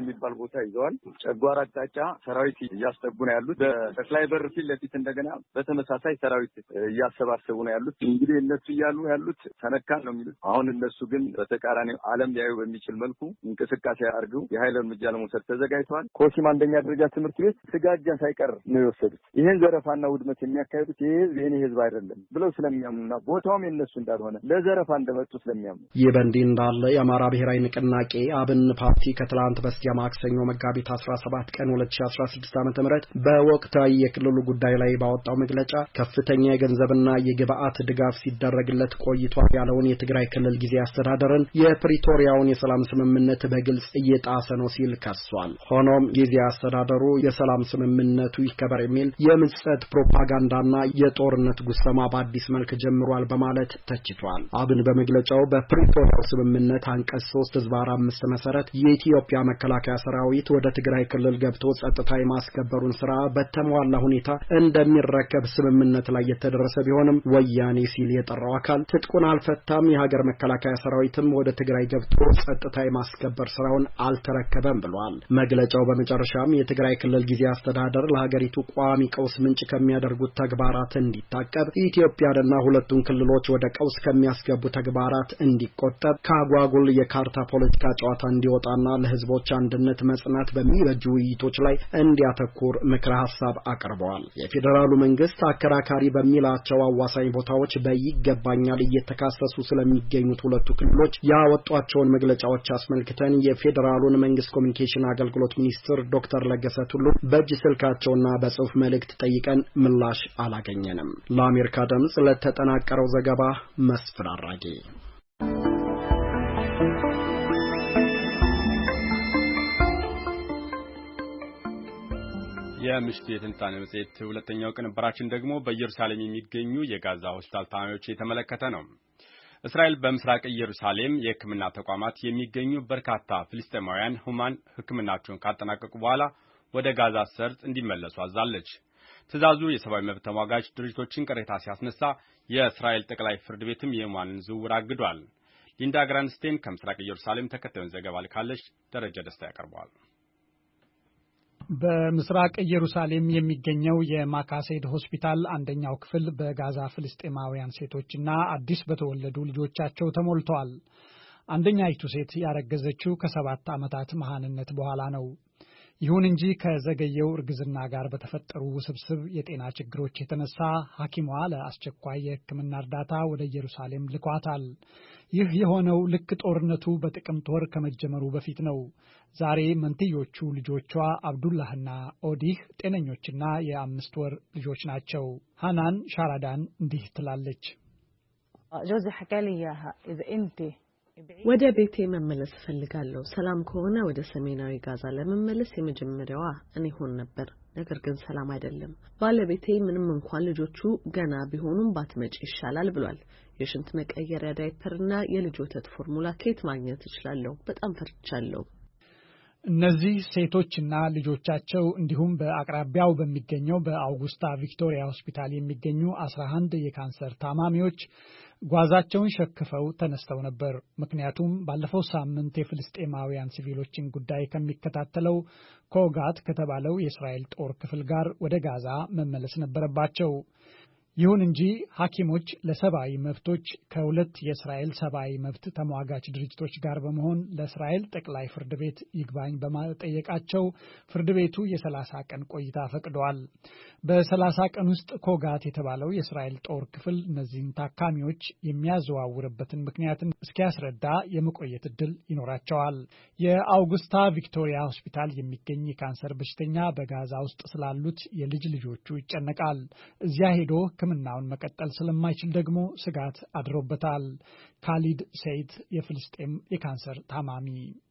የሚባል ቦታ ይዘዋል። ጨጓራ አቅጣጫ ሰራዊት እያስጠጉ ነው ያሉት። በጠቅላይ በር ፊት ለፊት እንደገና በተመሳሳይ ሰራዊት እያሰባሰቡ ነው ያሉት። እንግዲህ እነሱ እያሉ ያሉት ተነካን ነው የሚሉት። አሁን እነሱ ግን በተቃራኒ ዓለም ሊያዩ በሚችል መልኩ እንቅስቃሴ አድርገው የኃይል እርምጃ ለመውሰድ ተዘጋጅተዋል። ኮሲም አንደኛ ደረጃ ትምህርት ቤት ስጋጃ ሳይቀር ነው የወሰዱት። ይሄን ዘረፋና ውድመት የሚያካሂዱት ይሄ የኔ ህዝብ አይደለም ብለው ስለሚያምኑና ቦታውም የነሱ እንዳልሆነ ለዘረፋ እንደመጡ ስለሚያምኑ ይህ በእንዲህ እንዳለ የአማራ ብሔራዊ ንቅናቄ አብን ፓርቲ ከትላንት በስቲያ ማክሰኞ መጋቢት 17 ቀን 2016 ዓ.ም በወቅታዊ የክልሉ ጉዳይ ላይ ባወጣው መግለጫ ከፍተኛ የገንዘብና የግብአት ድጋፍ ሲደረግለት ቆይቷል ያለውን የትግራይ ክልል ጊዜያዊ አስተዳደርን የፕሪቶሪያውን የሰላም ስምምነት በግልጽ እየጣሰ ነው ሲል ከሷል። ሆኖም ጊዜያዊ አስተዳደሩ የሰላም ስምምነቱ ይከበር የሚል የምጸት ፕሮፓጋንዳና የጦርነት ጉሰማ በአዲስ መልክ ጀምሯል በማለት ተችቷል። አብን በመግለጫው በፕሪቶሪያው ስምምነት አንቀጽ 3/5 መሰረት የኢትዮጵያ መከላከያ ሰራዊት ወደ ትግራይ ክልል ገብቶ ጸጥታ የማስከበሩን ስራ በተሟላ ሁኔታ እንደሚረከብ ስምምነት ላይ የተደረሰ ቢሆንም ወያኔ ሲል የጠራው አካል ትጥቁን አልፈታም፣ የሀገር መከላከያ ሰራዊትም ወደ ትግራይ ገብቶ ጸጥታ የማስከበር ስራውን አልተረከበም ብሏል። መግለጫው በመጨረሻም የትግራይ ክልል ጊዜያዊ አስተዳደር ለሀገሪቱ ቋሚ ቀውስ ምንጭ ከሚያደርጉት ተግባራት እንዲታቀብ፣ ኢትዮጵያንና ሁለቱን ክልሎች ወደ ቀውስ ከሚያስገቡ ተግባራት እንዲቆጠብ፣ ከአጓጉል የካርታ ፖለቲካ ጨዋታ እንዲወጣና ለህዝቦች አንድነት መጽናት በሚበጁ ውይይቶች ላይ እንዲያተኩር ምክረ ሐሳብ አቅርበዋል። የፌዴራሉ መንግስት አከራካሪ በሚላቸው አዋሳኝ ቦታዎች በይገባኛል እየተካሰሱ ስለሚገኙት ሁለቱ ክልሎች ያወጧቸውን መግለጫዎች አስመልክተን የፌዴራሉን መንግስት ኮሚኒኬሽን አገልግሎት ሚኒስትር ዶክተር ለገሰ ቱሉ በእጅ ስልካቸውና በጽሁፍ መልእክት ጠይቀን ምላሽ አላገኘንም። ለአሜሪካ ድምጽ ለተጠናቀረው ዘገባ መስፍን አራጌ። የምሽቱ የትንታኔ መጽሔት ሁለተኛው ቅንብራችን ደግሞ በኢየሩሳሌም የሚገኙ የጋዛ ሆስፒታል ታማሚዎች የተመለከተ ነው። እስራኤል በምስራቅ ኢየሩሳሌም የሕክምና ተቋማት የሚገኙ በርካታ ፍልስጤማውያን ሁማን ሕክምናቸውን ካጠናቀቁ በኋላ ወደ ጋዛ ሰርጥ እንዲመለሱ አዛለች። ትዕዛዙ የሰብአዊ መብት ተሟጋች ድርጅቶችን ቅሬታ ሲያስነሳ የእስራኤል ጠቅላይ ፍርድ ቤትም የሁማንን ዝውውር አግዷል። ሊንዳ ግራንስቴን ከምስራቅ ኢየሩሳሌም ተከታዩን ዘገባ ልካለች። ደረጃ ደስታ ያቀርበዋል። በምስራቅ ኢየሩሳሌም የሚገኘው የማካሴድ ሆስፒታል አንደኛው ክፍል በጋዛ ፍልስጤማውያን ሴቶችና አዲስ በተወለዱ ልጆቻቸው ተሞልተዋል። አንደኛይቱ ሴት ያረገዘችው ከ7 ዓመታት መሃንነት በኋላ ነው። ይሁን እንጂ ከዘገየው እርግዝና ጋር በተፈጠሩ ውስብስብ የጤና ችግሮች የተነሳ ሐኪሟ ለአስቸኳይ የሕክምና እርዳታ ወደ ኢየሩሳሌም ልኳታል። ይህ የሆነው ልክ ጦርነቱ በጥቅምት ወር ከመጀመሩ በፊት ነው። ዛሬ መንትዮቹ ልጆቿ አብዱላህና ኦዲህ ጤነኞችና የ5 ወር ልጆች ናቸው። ሃናን ሻራዳን እንዲህ ትላለች። ጆዚ ሐካሊ ያሃ ኢዘ ኢንቲ ወደ ቤቴ መመለስ ፈልጋለሁ። ሰላም ከሆነ ወደ ሰሜናዊ ጋዛ ለመመለስ የመጀመሪያዋ እኔ ሆን ነበር። ነገር ግን ሰላም አይደለም። ባለቤቴ ምንም እንኳን ልጆቹ ገና ቢሆኑም ባትመጪ ይሻላል ብሏል። የሽንት መቀየሪያ ዳይፐርና የልጅ ወተት ፎርሙላ ከየት ማግኘት እችላለሁ? በጣም ፈርቻለሁ። እነዚህ ሴቶችና ልጆቻቸው እንዲሁም በአቅራቢያው በሚገኘው በአውጉስታ ቪክቶሪያ ሆስፒታል የሚገኙ 11 የካንሰር ታማሚዎች ጓዛቸውን ሸክፈው ተነስተው ነበር። ምክንያቱም ባለፈው ሳምንት የፍልስጤማውያን ሲቪሎችን ጉዳይ ከሚከታተለው ኮጋት ከተባለው የእስራኤል ጦር ክፍል ጋር ወደ ጋዛ መመለስ ነበረባቸው። ይሁን እንጂ ሐኪሞች ለሰብአዊ መብቶች ከሁለት የእስራኤል ሰብአዊ መብት ተሟጋች ድርጅቶች ጋር በመሆን ለእስራኤል ጠቅላይ ፍርድ ቤት ይግባኝ በመጠየቃቸው ፍርድ ቤቱ የ30 ቀን ቆይታ ፈቅዷል። በ30 ቀን ውስጥ ኮጋት የተባለው የእስራኤል ጦር ክፍል እነዚህን ታካሚዎች የሚያዘዋውርበትን ምክንያት እስኪያስረዳ የመቆየት ዕድል ይኖራቸዋል። የአውጉስታ ቪክቶሪያ ሆስፒታል የሚገኝ የካንሰር በሽተኛ በጋዛ ውስጥ ስላሉት የልጅ ልጆቹ ይጨነቃል። እዚያ ሄዶ ሕክምናውን መቀጠል ስለማይችል ደግሞ ስጋት አድሮበታል። ካሊድ ሰይድ የፍልስጤም የካንሰር ታማሚ።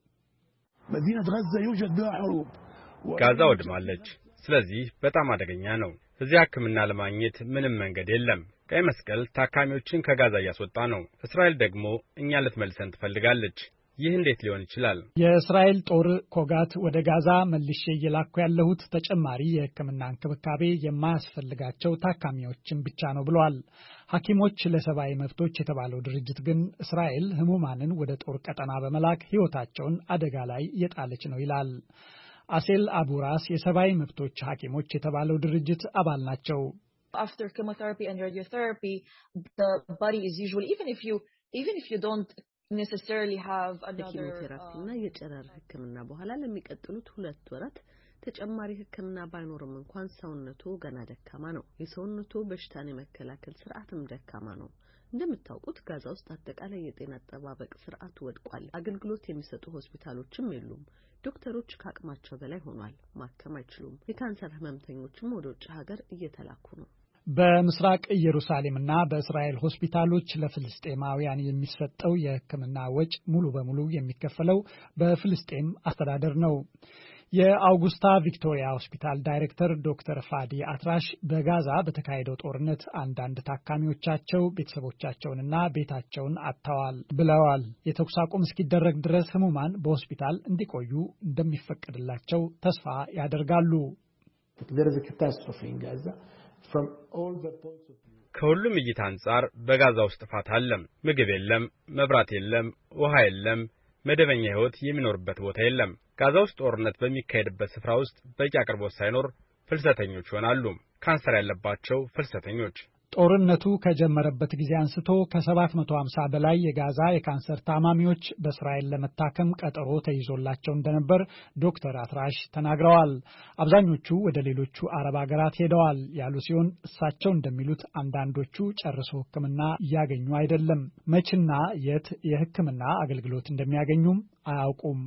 ጋዛ ወድማለች። ስለዚህ በጣም አደገኛ ነው። እዚያ ሕክምና ለማግኘት ምንም መንገድ የለም። ቀይ መስቀል ታካሚዎችን ከጋዛ እያስወጣ ነው። እስራኤል ደግሞ እኛ ልትመልሰን ትፈልጋለች። ይህ እንዴት ሊሆን ይችላል? የእስራኤል ጦር ኮጋት ወደ ጋዛ መልሼ እየላኩ ያለሁት ተጨማሪ የሕክምና እንክብካቤ የማያስፈልጋቸው ታካሚዎችን ብቻ ነው ብለዋል። ሐኪሞች ለሰብአዊ መብቶች የተባለው ድርጅት ግን እስራኤል ህሙማንን ወደ ጦር ቀጠና በመላክ ሕይወታቸውን አደጋ ላይ እየጣለች ነው ይላል። አሴል አቡራስ የሰብአዊ መብቶች ሐኪሞች የተባለው ድርጅት አባል ናቸው። After chemotherapy and radiotherapy, the body is usually even if you don't necessarily have another ኬሞቴራፒና የጨረር ህክምና በኋላ ለሚቀጥሉት 2 ወራት ተጨማሪ ህክምና ባይኖርም እንኳን ሰውነቱ ገና ደካማ ነው። የሰውነቱ በሽታን የመከላከል ስርዓትም ደካማ ነው። እንደምታውቁት ጋዛ ውስጥ አጠቃላይ የጤና አጠባበቅ ስርዓቱ ወድቋል። አገልግሎት የሚሰጡ ሆስፒታሎችም የሉም። ዶክተሮች ከአቅማቸው በላይ ሆኗል። ማከም አይችሉም። የካንሰር ህመምተኞችም ወደ ውጭ ሀገር እየተላኩ ነው። በምስራቅ ኢየሩሳሌምና በእስራኤል ሆስፒታሎች ለፍልስጤማውያን የሚሰጠው የህክምና ወጪ ሙሉ በሙሉ የሚከፈለው በፍልስጤም አስተዳደር ነው። የአውጉስታ ቪክቶሪያ ሆስፒታል ዳይሬክተር ዶክተር ፋዲ አትራሽ በጋዛ በተካሄደው ጦርነት አንዳንድ ታካሚዎቻቸው ቤተሰቦቻቸውንና ቤታቸውን አጥተዋል ብለዋል። የተኩስ አቁም እስኪደረግ ድረስ ህሙማን በሆስፒታል እንዲቆዩ እንደሚፈቀድላቸው ተስፋ ያደርጋሉ። ከሁሉም እይታ አንጻር በጋዛ ውስጥ ጥፋት አለ። ምግብ የለም፣ መብራት የለም፣ ውሃ የለም፣ መደበኛ ህይወት የሚኖርበት ቦታ የለም። ጋዛ ውስጥ ጦርነት በሚካሄድበት ስፍራ ውስጥ በቂ አቅርቦት ሳይኖር ፍልሰተኞች ይሆናሉ። ካንሰር ያለባቸው ፍልሰተኞች። ጦርነቱ ከጀመረበት ጊዜ አንስቶ ከ750 በላይ የጋዛ የካንሰር ታማሚዎች በእስራኤል ለመታከም ቀጠሮ ተይዞላቸው እንደነበር ዶክተር አትራሽ ተናግረዋል። አብዛኞቹ ወደ ሌሎቹ አረብ ሀገራት ሄደዋል ያሉ ሲሆን እሳቸው እንደሚሉት አንዳንዶቹ ጨርሶ ሕክምና እያገኙ አይደለም። መችና የት የሕክምና አገልግሎት እንደሚያገኙም አያውቁም።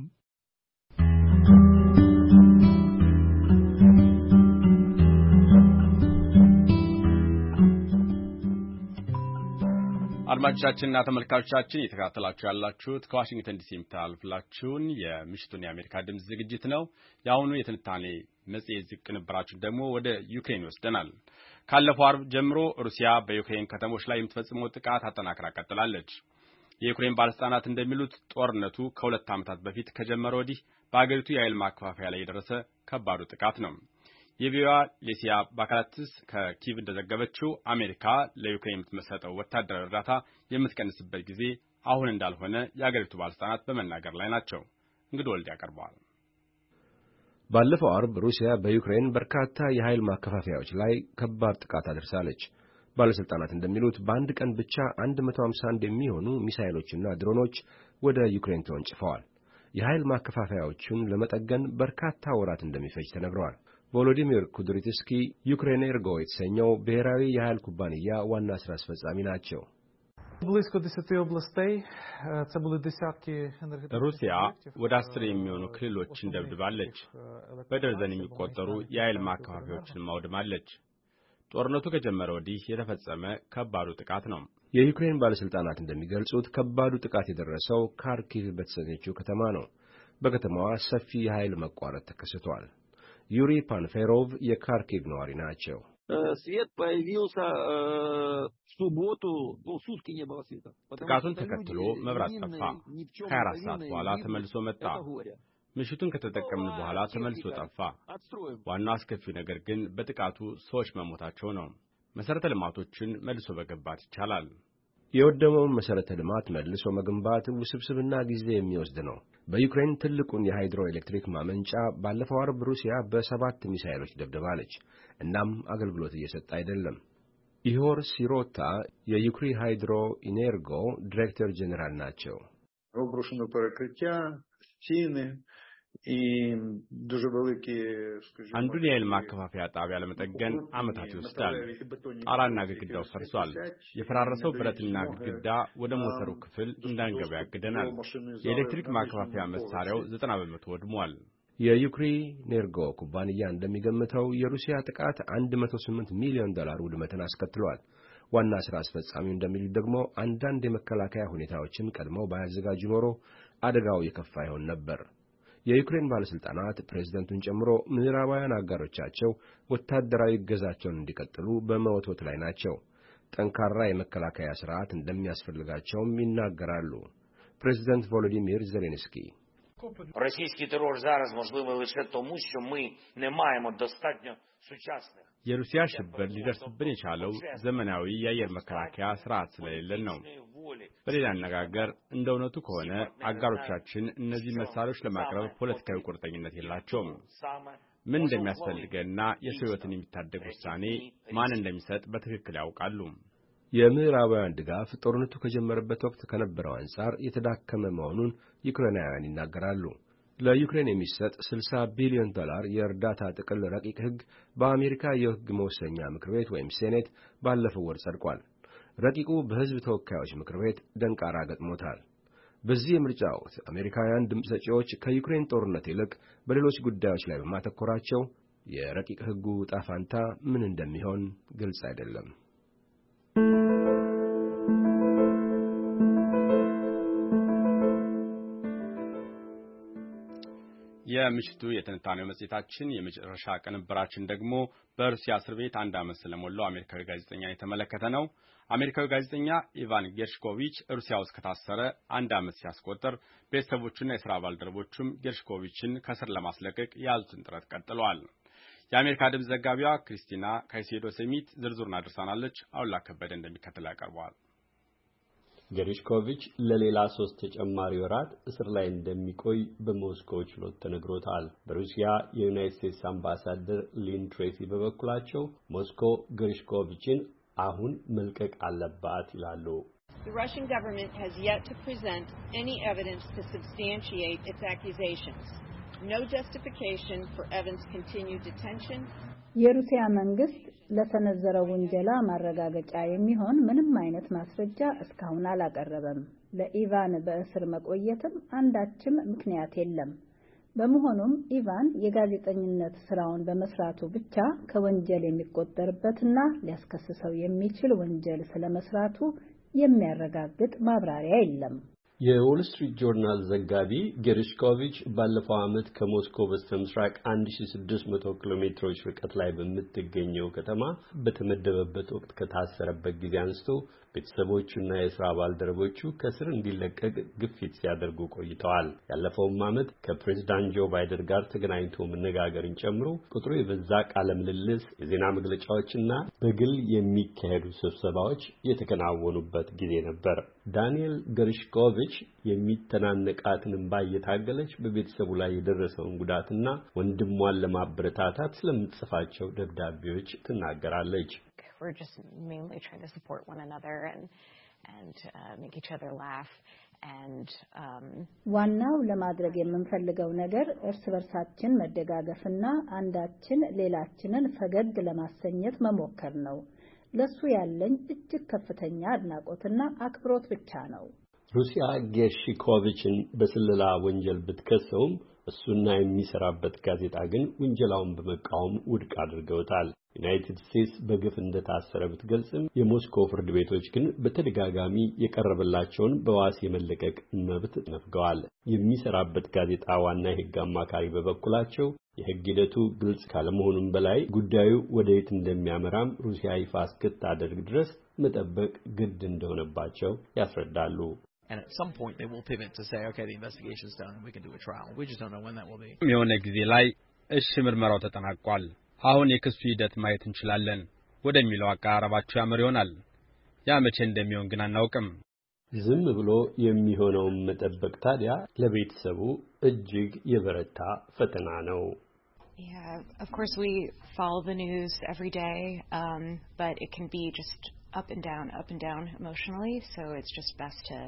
አድማጮቻችንና ተመልካቾቻችን እየተከታተላችሁ ያላችሁት ከዋሽንግተን ዲሲ የሚተላለፍላችሁን የምሽቱን የአሜሪካ ድምጽ ዝግጅት ነው። የአሁኑ የትንታኔ መጽሔት ቅንብራችን ደግሞ ወደ ዩክሬን ይወስደናል። ካለፈው አርብ ጀምሮ ሩሲያ በዩክሬን ከተሞች ላይ የምትፈጽመው ጥቃት አጠናክራ ቀጥላለች። የዩክሬን ባለስልጣናት እንደሚሉት ጦርነቱ ከ2 ዓመታት በፊት ከጀመረ ወዲህ በአገሪቱ የኃይል ማከፋፈያ ላይ የደረሰ ከባዱ ጥቃት ነው። የቪኦኤ ሌሲያ ባካላትስ ከኪቭ እንደዘገበችው አሜሪካ ለዩክሬን የምትሰጠው ወታደራዊ እርዳታ የምትቀንስበት ጊዜ አሁን እንዳልሆነ የአገሪቱ ባለስልጣናት በመናገር ላይ ናቸው። እንግዲህ ወልድ ያቀርበዋል። ባለፈው አርብ ሩሲያ በዩክሬን በርካታ የኃይል ማከፋፈያዎች ላይ ከባድ ጥቃት አድርሳለች። ባለስልጣናት እንደሚሉት በአንድ ቀን ብቻ 151 የሚሆኑ ሚሳኤሎችና ድሮኖች ወደ ዩክሬን ተወንጭፈዋል። የኃይል ማከፋፈያዎቹን ለመጠገን በርካታ ወራት እንደሚፈጅ ተነግረዋል። ቮሎዲሚር ኩድሪትስኪ ዩክሬኔርጎ የተሰኘው ብሔራዊ የኃይል ኩባንያ ዋና ስራ አስፈጻሚ ናቸው። ሩሲያ ወደ 10 የሚሆኑ ክልሎችን ደብድባለች። በደርዘን የሚቆጠሩ የኃይል ማከፋፈያዎችን አውድማለች። ጦርነቱ ከጀመረ ወዲህ የተፈጸመ ከባዱ ጥቃት ነው። የዩክሬን ባለስልጣናት እንደሚገልጹት ከባዱ ጥቃት የደረሰው ካርኪቭ በተሰኘችው ከተማ ነው። በከተማዋ ሰፊ የኃይል መቋረጥ ተከስቷል። ዩሪ ፓንፌሮቭ የካርኪቭ ነዋሪ ናቸው። ጥቃቱን ተከትሎ መብራት ጠፋ። 24 ሰዓት በኋላ ተመልሶ መጣ። ምሽቱን ከተጠቀምን በኋላ ተመልሶ ጠፋ። ዋናው አስከፊው ነገር ግን በጥቃቱ ሰዎች መሞታቸው ነው። መሰረተ ልማቶችን መልሶ መገንባት ይቻላል። የወደመውን መሰረተ ልማት መልሶ መገንባት ውስብስብና ጊዜ የሚወስድ ነው። በዩክሬን ትልቁን የሃይድሮ ኤሌክትሪክ ማመንጫ ባለፈው አርብ ሩሲያ በ7 ሚሳኤሎች ደብድባለች። እናም አገልግሎት እየሰጠ አይደለም። ኢሆር ሲሮታ የዩክሪ ሃይድሮ ኢኔርጎ ዲሬክተር ጄኔራል ናቸው። አንዱን የኃይል ማከፋፈያ ጣቢያ ለመጠገን ዓመታት ይወስዳል። ጣራና ግድግዳው ፈርሷል። የፈራረሰው ብረትና ግድግዳ ወደ ሞተሩ ክፍል እንዳንገባ ያግደናል። የኤሌክትሪክ ማከፋፈያ መሳሪያው 90 በመቶ ወድሟል። የዩክሬኔርጎ ኩባንያ እንደሚገምተው የሩሲያ ጥቃት $108 ሚሊዮን ውድመትን አስከትሏል። ዋና ሥራ አስፈጻሚው እንደሚሉት ደግሞ አንዳንድ የመከላከያ ሁኔታዎችን ቀድመው ባያዘጋጁ ኖሮ አደጋው የከፋ ይሆን ነበር። የዩክሬን ባለስልጣናት ፕሬዝዳንቱን ጨምሮ ምዕራባውያን አጋሮቻቸው ወታደራዊ እገዛቸውን እንዲቀጥሉ በመወትወት ላይ ናቸው። ጠንካራ የመከላከያ ስርዓት እንደሚያስፈልጋቸውም ይናገራሉ። ፕሬዚደንት ቮሎዲሚር ዜሌንስኪ Російський терор зараз можливий лише тому, що ми не маємо достатньо сучасних. የሩሲያ ሽብር ሊደርስብን የቻለው ዘመናዊ የአየር መከላከያ ስርዓት ስለሌለን ነው። በሌላ አነጋገር እንደ እውነቱ ከሆነ አጋሮቻችን እነዚህ መሳሪያዎች ለማቅረብ ፖለቲካዊ ቁርጠኝነት የላቸውም። ምን እንደሚያስፈልገንና የሰው ሕይወትን የሚታደግ ውሳኔ ማን እንደሚሰጥ በትክክል ያውቃሉ። የምዕራባውያን ድጋፍ ጦርነቱ ከጀመረበት ወቅት ከነበረው አንጻር የተዳከመ መሆኑን ዩክሬናውያን ይናገራሉ። ለዩክሬን የሚሰጥ $60 ቢሊዮን የእርዳታ ጥቅል ረቂቅ ሕግ በአሜሪካ የሕግ መወሰኛ ምክር ቤት ወይም ሴኔት ባለፈው ወር ጸድቋል። ረቂቁ በሕዝብ ተወካዮች ምክር ቤት ደንቃራ ገጥሞታል። በዚህ የምርጫ ወቅት አሜሪካውያን ድምፅ ሰጪዎች ከዩክሬን ጦርነት ይልቅ በሌሎች ጉዳዮች ላይ በማተኮራቸው የረቂቅ ሕጉ ዕጣ ፈንታ ምን እንደሚሆን ግልጽ አይደለም። የምሽቱ የትንታኔው መጽሔታችን የመጨረሻ ቅንብራችን ደግሞ በሩሲያ እስር ቤት 1 ዓመት ስለሞላው አሜሪካዊ ጋዜጠኛ የተመለከተ ነው። አሜሪካዊ ጋዜጠኛ ኢቫን ጌርሽኮቪች ሩሲያ ውስጥ ከታሰረ 1 ዓመት ሲያስቆጥር ቤተሰቦቹና የሥራ ባልደረቦቹም ጌርሽኮቪችን ከስር ለማስለቀቅ የያዙትን ጥረት ቀጥለዋል። የአሜሪካ ድምፅ ዘጋቢዋ ክሪስቲና ካይሴዶ ሰሚት ዝርዝሩን አድርሳናለች። አሉላ ከበደ እንደሚከተለው ያቀርበዋል። ጌርሽኮቪች ለሌላ 3 ተጨማሪ ወራት እስር ላይ እንደሚቆይ በሞስኮ ችሎት ተነግሮታል። በሩሲያ የዩናይትድ ስቴትስ አምባሳደር ሊን ትሬሲ በበኩላቸው ሞስኮ ጌርሽኮቪችን አሁን መልቀቅ አለባት ይላሉ። The Russian government has yet to present any evidence to substantiate its accusations. No justification for Evan's continued detention. የሩሲያ መንግስት ለሰነዘረው ወንጀላ ማረጋገጫ የሚሆን ምንም አይነት ማስረጃ እስካሁን አላቀረበም። ለኢቫን በእስር መቆየትም አንዳችም ምክንያት የለም። በመሆኑም ኢቫን የጋዜጠኝነት ስራውን በመስራቱ ብቻ ከወንጀል የሚቆጠርበትና ሊያስከስሰው የሚችል ወንጀል ስለመስራቱ የሚያረጋግጥ ማብራሪያ የለም። የዎል ስትሪት ጆርናል ዘጋቢ ጌርሽኮቪች ባለፈው ዓመት ከሞስኮ በስተምስራቅ 1600 ኪሎ ሜትሮች ርቀት ላይ በምትገኘው ከተማ በተመደበበት ወቅት ከታሰረበት ጊዜ አንስቶ ቤተሰቦቹና የሥራ ባልደረቦቹ ከስር እንዲለቀቅ ግፊት ሲያደርጉ ቆይተዋል። ያለፈውም ዓመት ከፕሬዝዳንት ጆ ባይደን ጋር ተገናኝቶ መነጋገርን ጨምሮ ቁጥሩ የበዛ ቃለ ምልልስ፣ የዜና መግለጫዎችና በግል የሚካሄዱ ስብሰባዎች የተከናወኑበት ጊዜ ነበር። ዳንኤል ጌርሽኮቪች የሚተናነቃትን እንባ እየታገለች በቤተሰቡ ላይ የደረሰውን ጉዳትና ወንድሟን ለማበረታታት ስለምትጽፋቸው ደብዳቤዎች ትናገራለች። We're just mainly trying to support one another and make each other laugh and ዋናው ለማድረግ የምንፈልገው ነገር እርስ በርሳችን መደጋገፍና አንዳችን ሌላችንን ፈገግ ለማሰኘት መሞከር ነው። ለሱ ያለኝ እጅግ ከፍተኛ አድናቆትና አክብሮት ብቻ ነው። ሩሲያ ጌርሽኮቪችን በስለላ ወንጀል ብትከሰውም እሱና የሚሰራበት ጋዜጣ ግን ወንጀላውን በመቃወም ውድቅ አድርገውታል። ዩናይትድ ስቴትስ በግፍ እንደታሰረ ብትገልጽም የሞስኮ ፍርድ ቤቶች ግን በተደጋጋሚ የቀረበላቸውን በዋስ የመለቀቅ መብት ነፍገዋል። የሚሰራበት ጋዜጣ ዋና የሕግ አማካሪ በበኩላቸው የሕግ ሂደቱ ግልጽ ካለመሆኑም በላይ ጉዳዩ ወደ የት እንደሚያመራም ሩሲያ ይፋ እስክታደርግ ድረስ መጠበቅ ግድ እንደሆነባቸው ያስረዳሉ። And at some point they will pivot to say, okay, the investigation's done and we can do a trial. We just don't know when that will be. የሆነ ጊዜ ላይ እሺ ምርመራው ተጠናቋል፣ አሁን የክሱ ሂደት ማየት እንችላለን ወደሚለው አቀራረባቸው ያመር ይሆናል። ያ መቼ እንደሚሆን ግን አናውቅም። ዝም ብሎ የሚሆነውን መጠበቅ ታዲያ ለቤተሰቡ እጅግ የበረታ ፈተና ነው። Yeah, of course we follow the news every day, but it can be just up and down emotionally, so it's just best to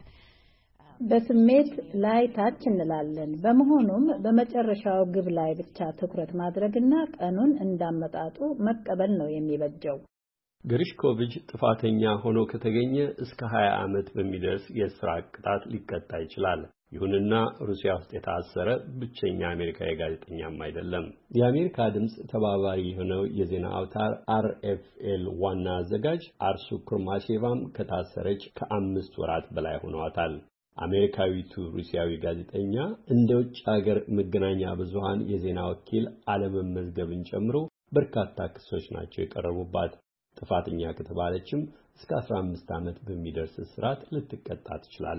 በስሜት ላይ ታች እንላለን። በመሆኑም በመጨረሻው ግብ ላይ ብቻ ትኩረት ማድረግና ቀኑን እንዳመጣጡ መቀበል ነው የሚበጀው። ጌርሽኮቪች ጥፋተኛ ሆኖ ከተገኘ እስከ 20 ዓመት በሚደርስ የእስራት ቅጣት ሊቀጣ ይችላል። ይሁንና ሩሲያ ውስጥ የታሰረ ብቸኛ አሜሪካዊ ጋዜጠኛም አይደለም። የአሜሪካ ድምጽ ተባባሪ የሆነው የዜና አውታር RFL ዋና አዘጋጅ አርሱ ኩርማሼቫም ከታሰረች ከ5 ወራት በላይ ሆነዋታል። አሜሪካዊቱ ሩሲያዊ ጋዜጠኛ እንደ ውጭ ሀገር መገናኛ ብዙሃን የዜና ወኪል አለመመዝገብን ጨምሮ በርካታ ክሶች ናቸው የቀረቡባት። ጥፋተኛ ከተባለችም እስከ 15 ዓመት በሚደርስ እስራት ልትቀጣ ትችላለች።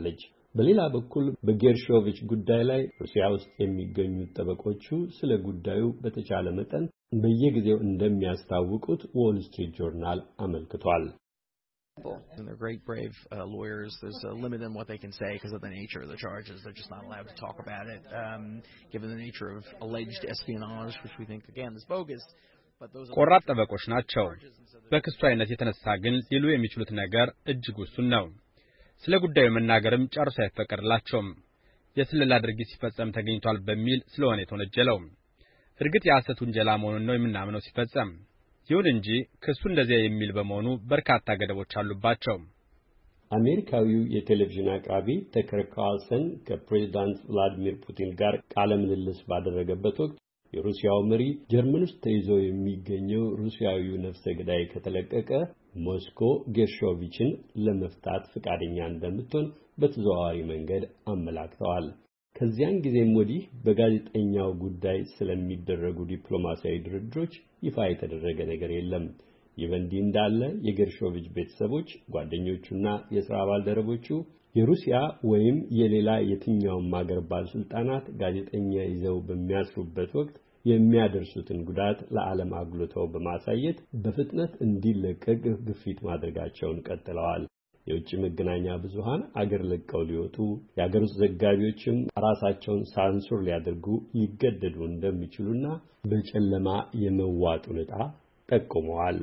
በሌላ በኩል በጌርሾቪች ጉዳይ ላይ ሩሲያ ውስጥ የሚገኙት ጠበቆቹ ስለ ጉዳዩ በተቻለ መጠን በየጊዜው እንደሚያስታውቁት ዎል ስትሪት ጆርናል አመልክቷል። And they're great, brave lawyers. There's a limit in what they can say because of the nature of the charges. They're just not allowed to talk about it, given the nature of alleged espionage, which we think, again, is bogus. ቆራጥ ጠበቆች ናቸው። በክሱ አይነት የተነሳ ግን ሊሉ የሚችሉት ነገር እጅግ ውሱን ነው። ስለ ጉዳዩ መናገርም ጨርሶ አይፈቀድላቸውም። የስለላ ድርጊት ሲፈጸም ተገኝቷል በሚል ስለሆነ የተወነጀለው እርግጥ የሐሰት ውንጀላ መሆኑን ነው የምናምነው ሲፈጸም። ይሁን እንጂ ክሱ እንደዚያ የሚል በመሆኑ በርካታ ገደቦች አሉባቸው። አሜሪካዊው የቴሌቪዥን አቅራቢ ተከር ካርልሰን ከፕሬዝዳንት ቭላዲሚር ፑቲን ጋር ቃለ ምልልስ ባደረገበት ወቅት የሩሲያው መሪ ጀርመን ውስጥ ተይዞ የሚገኘው ሩሲያዊው ነፍሰ ገዳይ ከተለቀቀ ሞስኮ ጌርሾቪችን ለመፍታት ፈቃደኛ እንደምትሆን በተዘዋዋሪ መንገድ አመላክተዋል። ከዚያን ጊዜም ወዲህ በጋዜጠኛው ጉዳይ ስለሚደረጉ ዲፕሎማሲያዊ ድርድሮች ይፋ የተደረገ ነገር የለም። ይህ በእንዲህ እንዳለ የጌርሾቪች ቤተሰቦች፣ ጓደኞቹና የሥራ ባልደረቦቹ የሩሲያ ወይም የሌላ የትኛውም ሀገር ባለስልጣናት ጋዜጠኛ ይዘው በሚያስሩበት ወቅት የሚያደርሱትን ጉዳት ለዓለም አጉልተው በማሳየት በፍጥነት እንዲለቀቅ ግፊት ማድረጋቸውን ቀጥለዋል። የውጭ መገናኛ ብዙሃን አገር ለቀው ሊወጡ የአገር ውስጥ ዘጋቢዎችም ራሳቸውን ሳንሱር ሊያደርጉ ሊገደዱ እንደሚችሉና በጨለማ የመዋጡን ዕጣ ጠቁመዋል።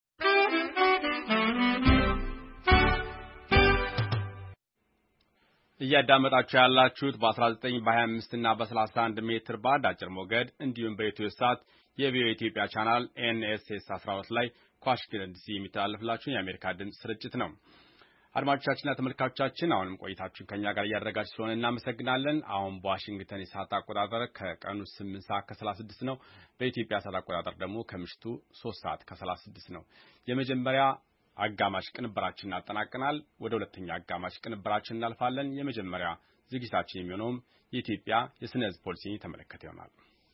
እያዳመጣችሁ ያላችሁት በ19 በ25 እና በ31 ሜትር ባንድ አጭር ሞገድ እንዲሁም በኢትዮ ሳት የቪኦኤ ኢትዮጵያ ቻናል ኤንኤስኤስ 12 ላይ ከዋሽንግተን ዲሲ የሚተላለፍላችሁ የአሜሪካ ድምጽ ስርጭት ነው። አድማጮቻችንና ተመልካቾቻችን አሁንም ቆይታችሁን ከኛ ጋር እያደረጋችሁ ስለሆነ እናመሰግናለን። አሁን በዋሽንግተን የሰዓት አቆጣጠር ከቀኑ 8 ሰዓት ከ36 ነው። በኢትዮጵያ ሰዓት አቆጣጠር ደግሞ ከምሽቱ 3 ሰዓት ከ36 ነው። የመጀመሪያ አጋማሽ ቅንብራችንን አጠናቀናል። ወደ ሁለተኛ አጋማሽ ቅንብራችን እናልፋለን። የመጀመሪያ ዝግጅታችን የሚሆነው የኢትዮጵያ የስነ ህዝብ ፖሊሲን የተመለከተ ይሆናል።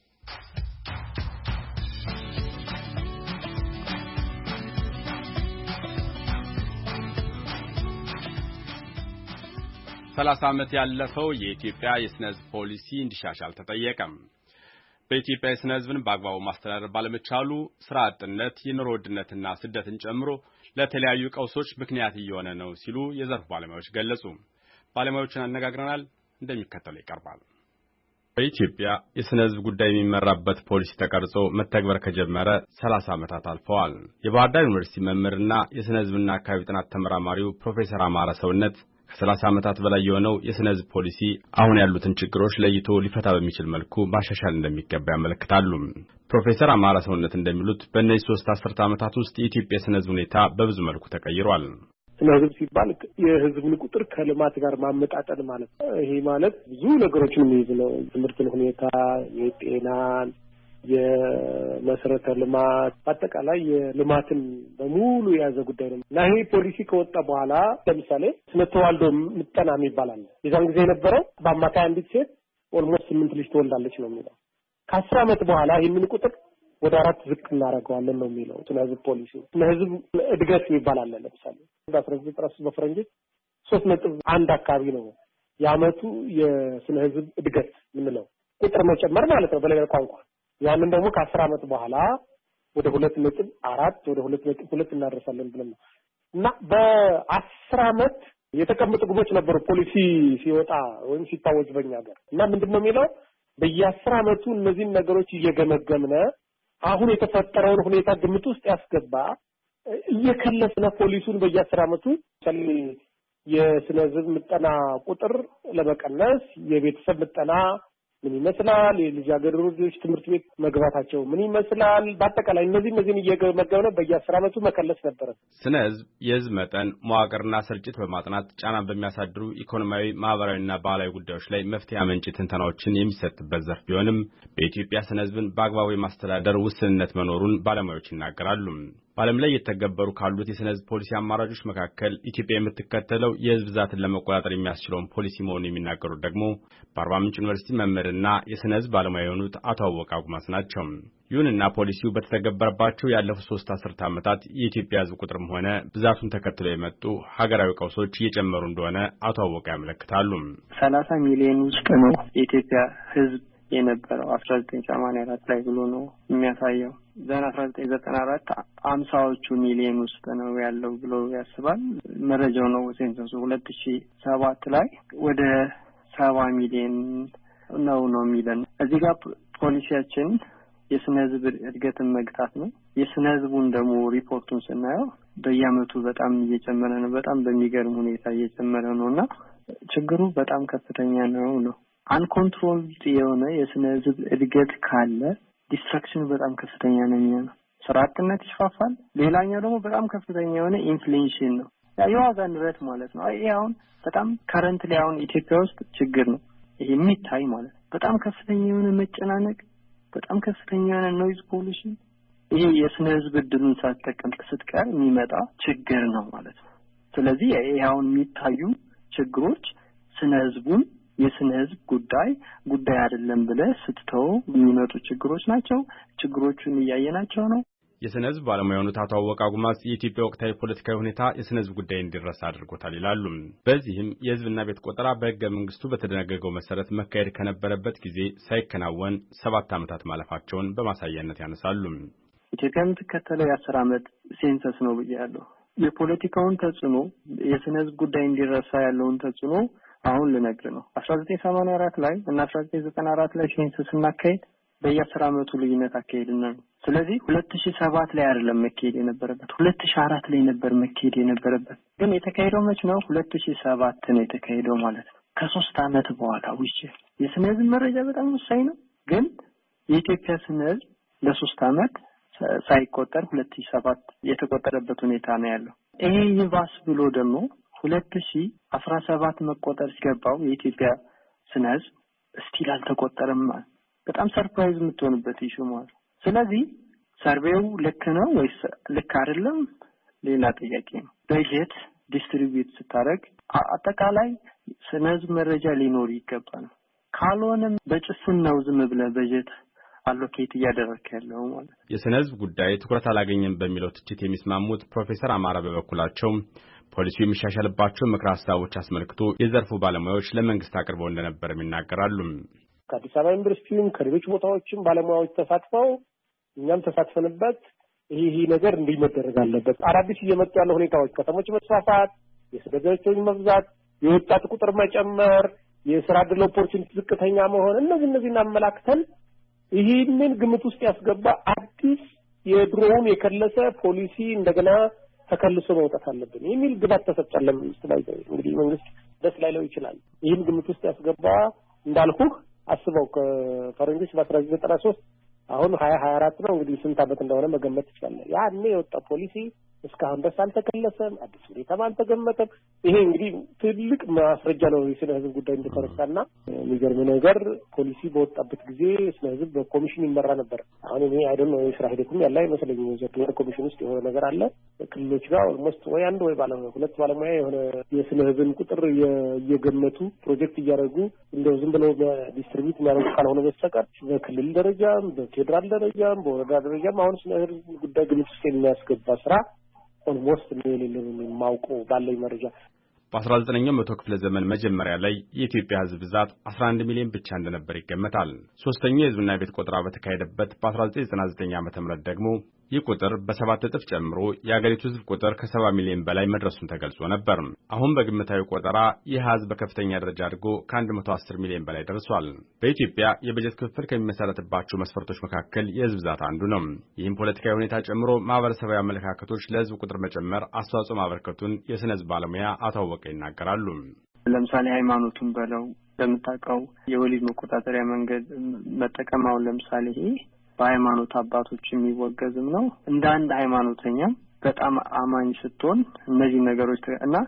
30 ዓመት ያለፈው የኢትዮጵያ የስነ ህዝብ ፖሊሲ እንዲሻሻል ተጠየቀም። በኢትዮጵያ የስነ ህዝብን በአግባቡ ማስተዳደር ባለመቻሉ ስራ አጥነት፣ የኑሮ ውድነትና ስደትን ጨምሮ ለተለያዩ ቀውሶች ምክንያት እየሆነ ነው ሲሉ የዘርፉ ባለሙያዎች ገለጹ። ባለሙያዎችን አነጋግረናል፣ እንደሚከተለው ይቀርባል። በኢትዮጵያ የስነ ህዝብ ጉዳይ የሚመራበት ፖሊሲ ተቀርጾ መተግበር ከጀመረ 30 ዓመታት አልፈዋል። የባህር ዳር ዩኒቨርሲቲ መምህርና የስነ ህዝብና አካባቢ ጥናት ተመራማሪው ፕሮፌሰር አማረ ሰውነት ከ30 ዓመታት በላይ የሆነው የስነ ህዝብ ፖሊሲ አሁን ያሉትን ችግሮች ለይቶ ሊፈታ በሚችል መልኩ ማሻሻል እንደሚገባ ያመለክታሉ። ፕሮፌሰር አማረ ሰውነት እንደሚሉት በእነዚህ 3 አስርተ ዓመታት ውስጥ የኢትዮጵያ የስነ ህዝብ ሁኔታ በብዙ መልኩ ተቀይሯል። ስነ ህዝብ ሲባል የህዝብን ቁጥር ከልማት ጋር ማመጣጠን ማለት ነው። ይሄ ማለት ብዙ ነገሮችን የሚይዝ ነው። ትምህርትን ሁኔታ፣ የጤናን፣ የመሰረተ ልማት፣ አጠቃላይ የልማትን በሙሉ የያዘ ጉዳይ ነው እና ይሄ ፖሊሲ ከወጣ በኋላ ለምሳሌ ስነ ተዋልዶ ምጠና የሚባል አለ። የዛን ጊዜ የነበረው በአማካይ አንዲት ሴት ኦልሞስት 8 ልጅ ትወልዳለች ነው የሚለው። ከ10 ዓመት በኋላ ይህንን ቁጥር ወደ 4 ዝቅ እናደርገዋለን ነው የሚለው ስነ ህዝብ ፖሊሲ። ስነ ህዝብ እድገት የሚባል አለ። ለምሳሌ በ1993 በፈረንጆች 3.1 አካባቢ ነው የዓመቱ የስነ ህዝብ እድገት የምንለው ቁጥር መጨመር ማለት ነው በሌላ ቋንቋ። ያንን ደግሞ ከ10 ዓመት በኋላ ወደ 2.4 ወደ 2.2 እናደርሳለን ብለን ነው እና በ10 ዓመት የተቀመጡ ግቦች ነበሩ ፖሊሲ ሲወጣ ወይም ሲታወጅ በእኛ ሀገር እና ምንድነው የሚለው በየ10 ዓመቱ እነዚህን ነገሮች እየገመገምነ አሁን የተፈጠረውን ሁኔታ ግምት ውስጥ ያስገባ እየከለስነ ፖሊሱን በየ10 ዓመቱ የስነ ህዝብ ምጠና ቁጥር ለመቀነስ የቤተሰብ ምጠና ምን ይመስላል፣ የልጃገረዶች ትምህርት ቤት መግባታቸው ምን ይመስላል፣ በአጠቃላይ እነዚህን እየገመገምነ በየ10 ዓመቱ መከለስ ነበር። ስነ ህዝብ የህዝብ መጠን መዋቅርና ስርጭት በማጥናት ጫናን በሚያሳድሩ ኢኮኖሚያዊ፣ ማህበራዊና ባህላዊ ጉዳዮች ላይ መፍትሄ አመንጭ ትንተናዎችን የሚሰጥበት ዘርፍ ቢሆንም በኢትዮጵያ ስነ ህዝብን በአግባቡ የማስተዳደር ውስንነት መኖሩን ባለሙያዎች ይናገራሉ። በዓለም ላይ የተገበሩ ካሉት የስነ ህዝብ ፖሊሲ አማራጮች መካከል ኢትዮጵያ የምትከተለው የህዝብ ብዛትን ለመቆጣጠር የሚያስችለውን ፖሊሲ መሆኑን የሚናገሩት ደግሞ በአርባ ምንጭ ዩኒቨርሲቲ መምህርና የስነ ህዝብ ባለሙያ የሆኑት አቶ አወቀ አጉማስ ናቸው። ይሁንና ፖሊሲው በተተገበረባቸው ያለፉት 3 አስርት ዓመታት የኢትዮጵያ ህዝብ ቁጥርም ሆነ ብዛቱን ተከትለው የመጡ ሀገራዊ ቀውሶች እየጨመሩ እንደሆነ አቶ አወቀ ያመለክታሉ። 30 ሚሊዮን ውስጥ ነው የኢትዮጵያ ህዝብ የነበረው 1984 ላይ ብሎ ነው የሚያሳየው። ዘን 1994 50ዎቹ ሚሊዮን ውስጥ ነው ያለው ብሎ ያስባል። መረጃው ነው ሴንሰሱ 2007 ላይ ወደ 70 ሚሊዮን ነው የሚለን። እዚህ ጋር ፖሊሲያችን የስነ ህዝብ እድገትን መግታት ነው። የስነ ህዝቡን ደግሞ ሪፖርቱን ስናየው በየአመቱ በጣም እየጨመረ ነው። በጣም በሚገርም ሁኔታ እየጨመረ ነውና ችግሩ በጣም ከፍተኛ ነው። አንኮንትሮልድ የሆነ የስነ ህዝብ እድገት ካለ ዲስትራክሽኑ በጣም ከፍተኛ ነው የሚሆነው። ስራ አጥነት ይስፋፋል። ሌላኛው ደግሞ በጣም ከፍተኛ የሆነ ኢንፍሌሽን ነው። የዋጋ ንረት ማለት ነው። ይሄ አሁን በጣም ከረንትሊ አሁን ኢትዮጵያ ውስጥ ችግር ነው። ይሄ የሚታይ ማለት ነው። በጣም ከፍተኛ የሆነ መጨናነቅ፣ በጣም ከፍተኛ የሆነ ኖይዝ ፖሊሽን፣ ይሄ የስነ ህዝብ እድሉን ሳትጠቀም ስትቀር የሚመጣ ችግር ነው ማለት ነው። ስለዚህ ይሄ አሁን የሚታዩ ችግሮች ስነ ህዝቡን የስነ ህዝብ ጉዳይ አይደለም ብለህ ስትተው የሚመጡ ችግሮች ናቸው። ችግሮቹን እያየናቸው ነው። የስነ ህዝብ ባለሙያ የሆኑት አቶ አወቀ አጉማስ የኢትዮጵያ ወቅታዊ ፖለቲካዊ ሁኔታ የስነ ህዝብ ጉዳይ እንዲረሳ አድርጎታል ይላሉ። በዚህም የህዝብና ቤት ቆጠራ በህገ መንግስቱ በተደነገገው መሰረት መካሄድ ከነበረበት ጊዜ ሳይከናወን 7 ዓመታት ማለፋቸውን በማሳያነት ያነሳሉ። ኢትዮጵያ የምትከተለው የ10 ዓመት ሴንሰስ ነው ብያለሁ። የፖለቲካውን ተጽዕኖ የስነ ህዝብ ጉዳይ እንዲረሳ ያለውን ተጽዕኖ አሁን ልነግር ነው። 1984 ላይ እና 1994 ላይ ሴንሰስ እናካሄድ በየ10 ዓመቱ ልዩነት አካሄድና ነው። ስለዚህ 2007 ላይ አይደለም መካሄድ የነበረበት 2004 ላይ ነበር መካሄድ የነበረበት። ግን የተካሄደው መች ነው? 2007 ነው የተካሄደው ማለት ነው። ከ3 ዓመት በኋላ ውጪ የስነ ህዝብ መረጃ በጣም ወሳኝ ነው። ግን የኢትዮጵያ ስነ ህዝብ ለ3 ዓመት ሳይቆጠር 2007 የተቆጠረበት ሁኔታ ነው ያለው። ይሄ ይባስ ብሎ ደግሞ 2017 መቆጠር ሲገባው የኢትዮጵያ ስነ ህዝብ ስቲል አልተቆጠረም። በጣም ሰርፕራይዝ የምትሆንበት ኢሹ ማለት። ስለዚህ ሰርቬው ልክ ነው ወይስ ልክ አይደለም ሌላ ጥያቄ ነው። በጀት ዲስትሪቢዩት ስታደርግ አጠቃላይ ስነ ህዝብ መረጃ ሊኖር ይገባል። ካልሆነም በጭፍን ነው ዝም ብለህ በጀት አሎኬት እያደረክ ያለው ማለት። የስነ ህዝብ ጉዳይ ትኩረት አላገኘም በሚለው ትችት የሚስማሙት ፕሮፌሰር አማራ በበኩላቸው ፖሊሲው የሚሻሻልባቸው ምክረ ሀሳቦች አስመልክቶ የዘርፉ ባለሙያዎች ለመንግስት አቅርበው እንደነበርም ይናገራሉ። ከአዲስ አበባ ዩኒቨርሲቲም ከሌሎች ቦታዎችም ባለሙያዎች ተሳትፈው እኛም ተሳትፈንበት ይሄ ነገር እንዲመደረግ አለበት። አዳዲስ እየመጡ ያሉ ሁኔታዎች ከተሞች መስፋፋት፣ የስደተኞች መብዛት፣ የወጣት ቁጥር መጨመር፣ የስራ ዕድል ኦፖርቹኒቲ ዝቅተኛ መሆን እነዚህን አመላክተን ይህንን ግምት ውስጥ ያስገባ አዲስ የድሮውን የከለሰ ፖሊሲ እንደገና ተከልሶ መውጣት አለብን የሚል ግባት ተሰጥቷል ለመንግስት ላይ። እንግዲህ መንግስት ደስ ላይለው ይችላል። ይህን ግምት ውስጥ ያስገባ እንዳልኩህ አስበው ከፈረንጆች በ1993 አሁን 2024 ነው እንግዲህ ስንት ዓመት እንደሆነ መገመት ይችላል። ያኔ የወጣ ፖሊሲ እስካሁን ድረስ አልተከለሰም፣ አዲስ ሁኔታም አልተገመተም። ይሄ እንግዲህ ትልቅ ማስረጃ ነው የስነ ህዝብ ጉዳይ እንደተረሳና የሚገርም ነገር ፖሊሲ በወጣበት ጊዜ ስነ ህዝብ በኮሚሽን ይመራ ነበር። አሁን እኔ አይደል ነው የስራ ሂደቱም ያለ አይመስለኝም። የዘር ኮሚሽን ውስጥ የሆነ ነገር አለ። ክልሎች ጋር ኦልሞስት ወይ አንድ ወይ ሁለት ባለሙያ የሆነ የስነ ህዝብን ቁጥር እየገመቱ ፕሮጀክት እያደረጉ እንደው ዝም ብለው ዲስትሪቢዩት የሚያደርጉ ካልሆነ በስተቀር በክልል ደረጃም በፌዴራል ደረጃም በወረዳ ደረጃም አሁን ስነ ህዝብ ጉዳይ ግምት ውስጥ የሚያስገባ ስራ ኦልሞስት የሌለን የማውቀው ባለኝ መረጃ። በ19ኛው መቶ ክፍለ ዘመን መጀመሪያ ላይ የኢትዮጵያ ህዝብ ብዛት 11 ሚሊዮን ብቻ እንደነበር ይገመታል። ሶስተኛው የህዝብና ቤት ቆጠራ በተካሄደበት በ1999 ዓ.ም ደግሞ ይህ ቁጥር በ7 እጥፍ ጨምሮ የአገሪቱ ህዝብ ቁጥር ከ70 ሚሊዮን በላይ መድረሱን ተገልጾ ነበር። አሁን በግምታዊ ቆጠራ ይህ ህዝብ በከፍተኛ ደረጃ አድጎ ከ110 ሚሊዮን በላይ ደርሷል። በኢትዮጵያ የበጀት ክፍፍል ከሚመሰረትባቸው መስፈርቶች መካከል የህዝብ ብዛት አንዱ ነው። ይህም ፖለቲካዊ ሁኔታ ጨምሮ ማህበረሰባዊ አመለካከቶች ለህዝብ ቁጥር መጨመር አስተዋጽኦ ማበርከቱን የስነ ህዝብ ባለሙያ አቶ አወቀ ይናገራሉ። ለምሳሌ ሃይማኖቱን በለው ለምታውቀው የወሊድ መቆጣጠሪያ መንገድ መጠቀም አሁን ለምሳሌ ይሄ በሃይማኖት አባቶች የሚወገዝም ነው። እንደ አንድ ሃይማኖተኛ በጣም አማኝ ስትሆን እነዚህ ነገሮች እና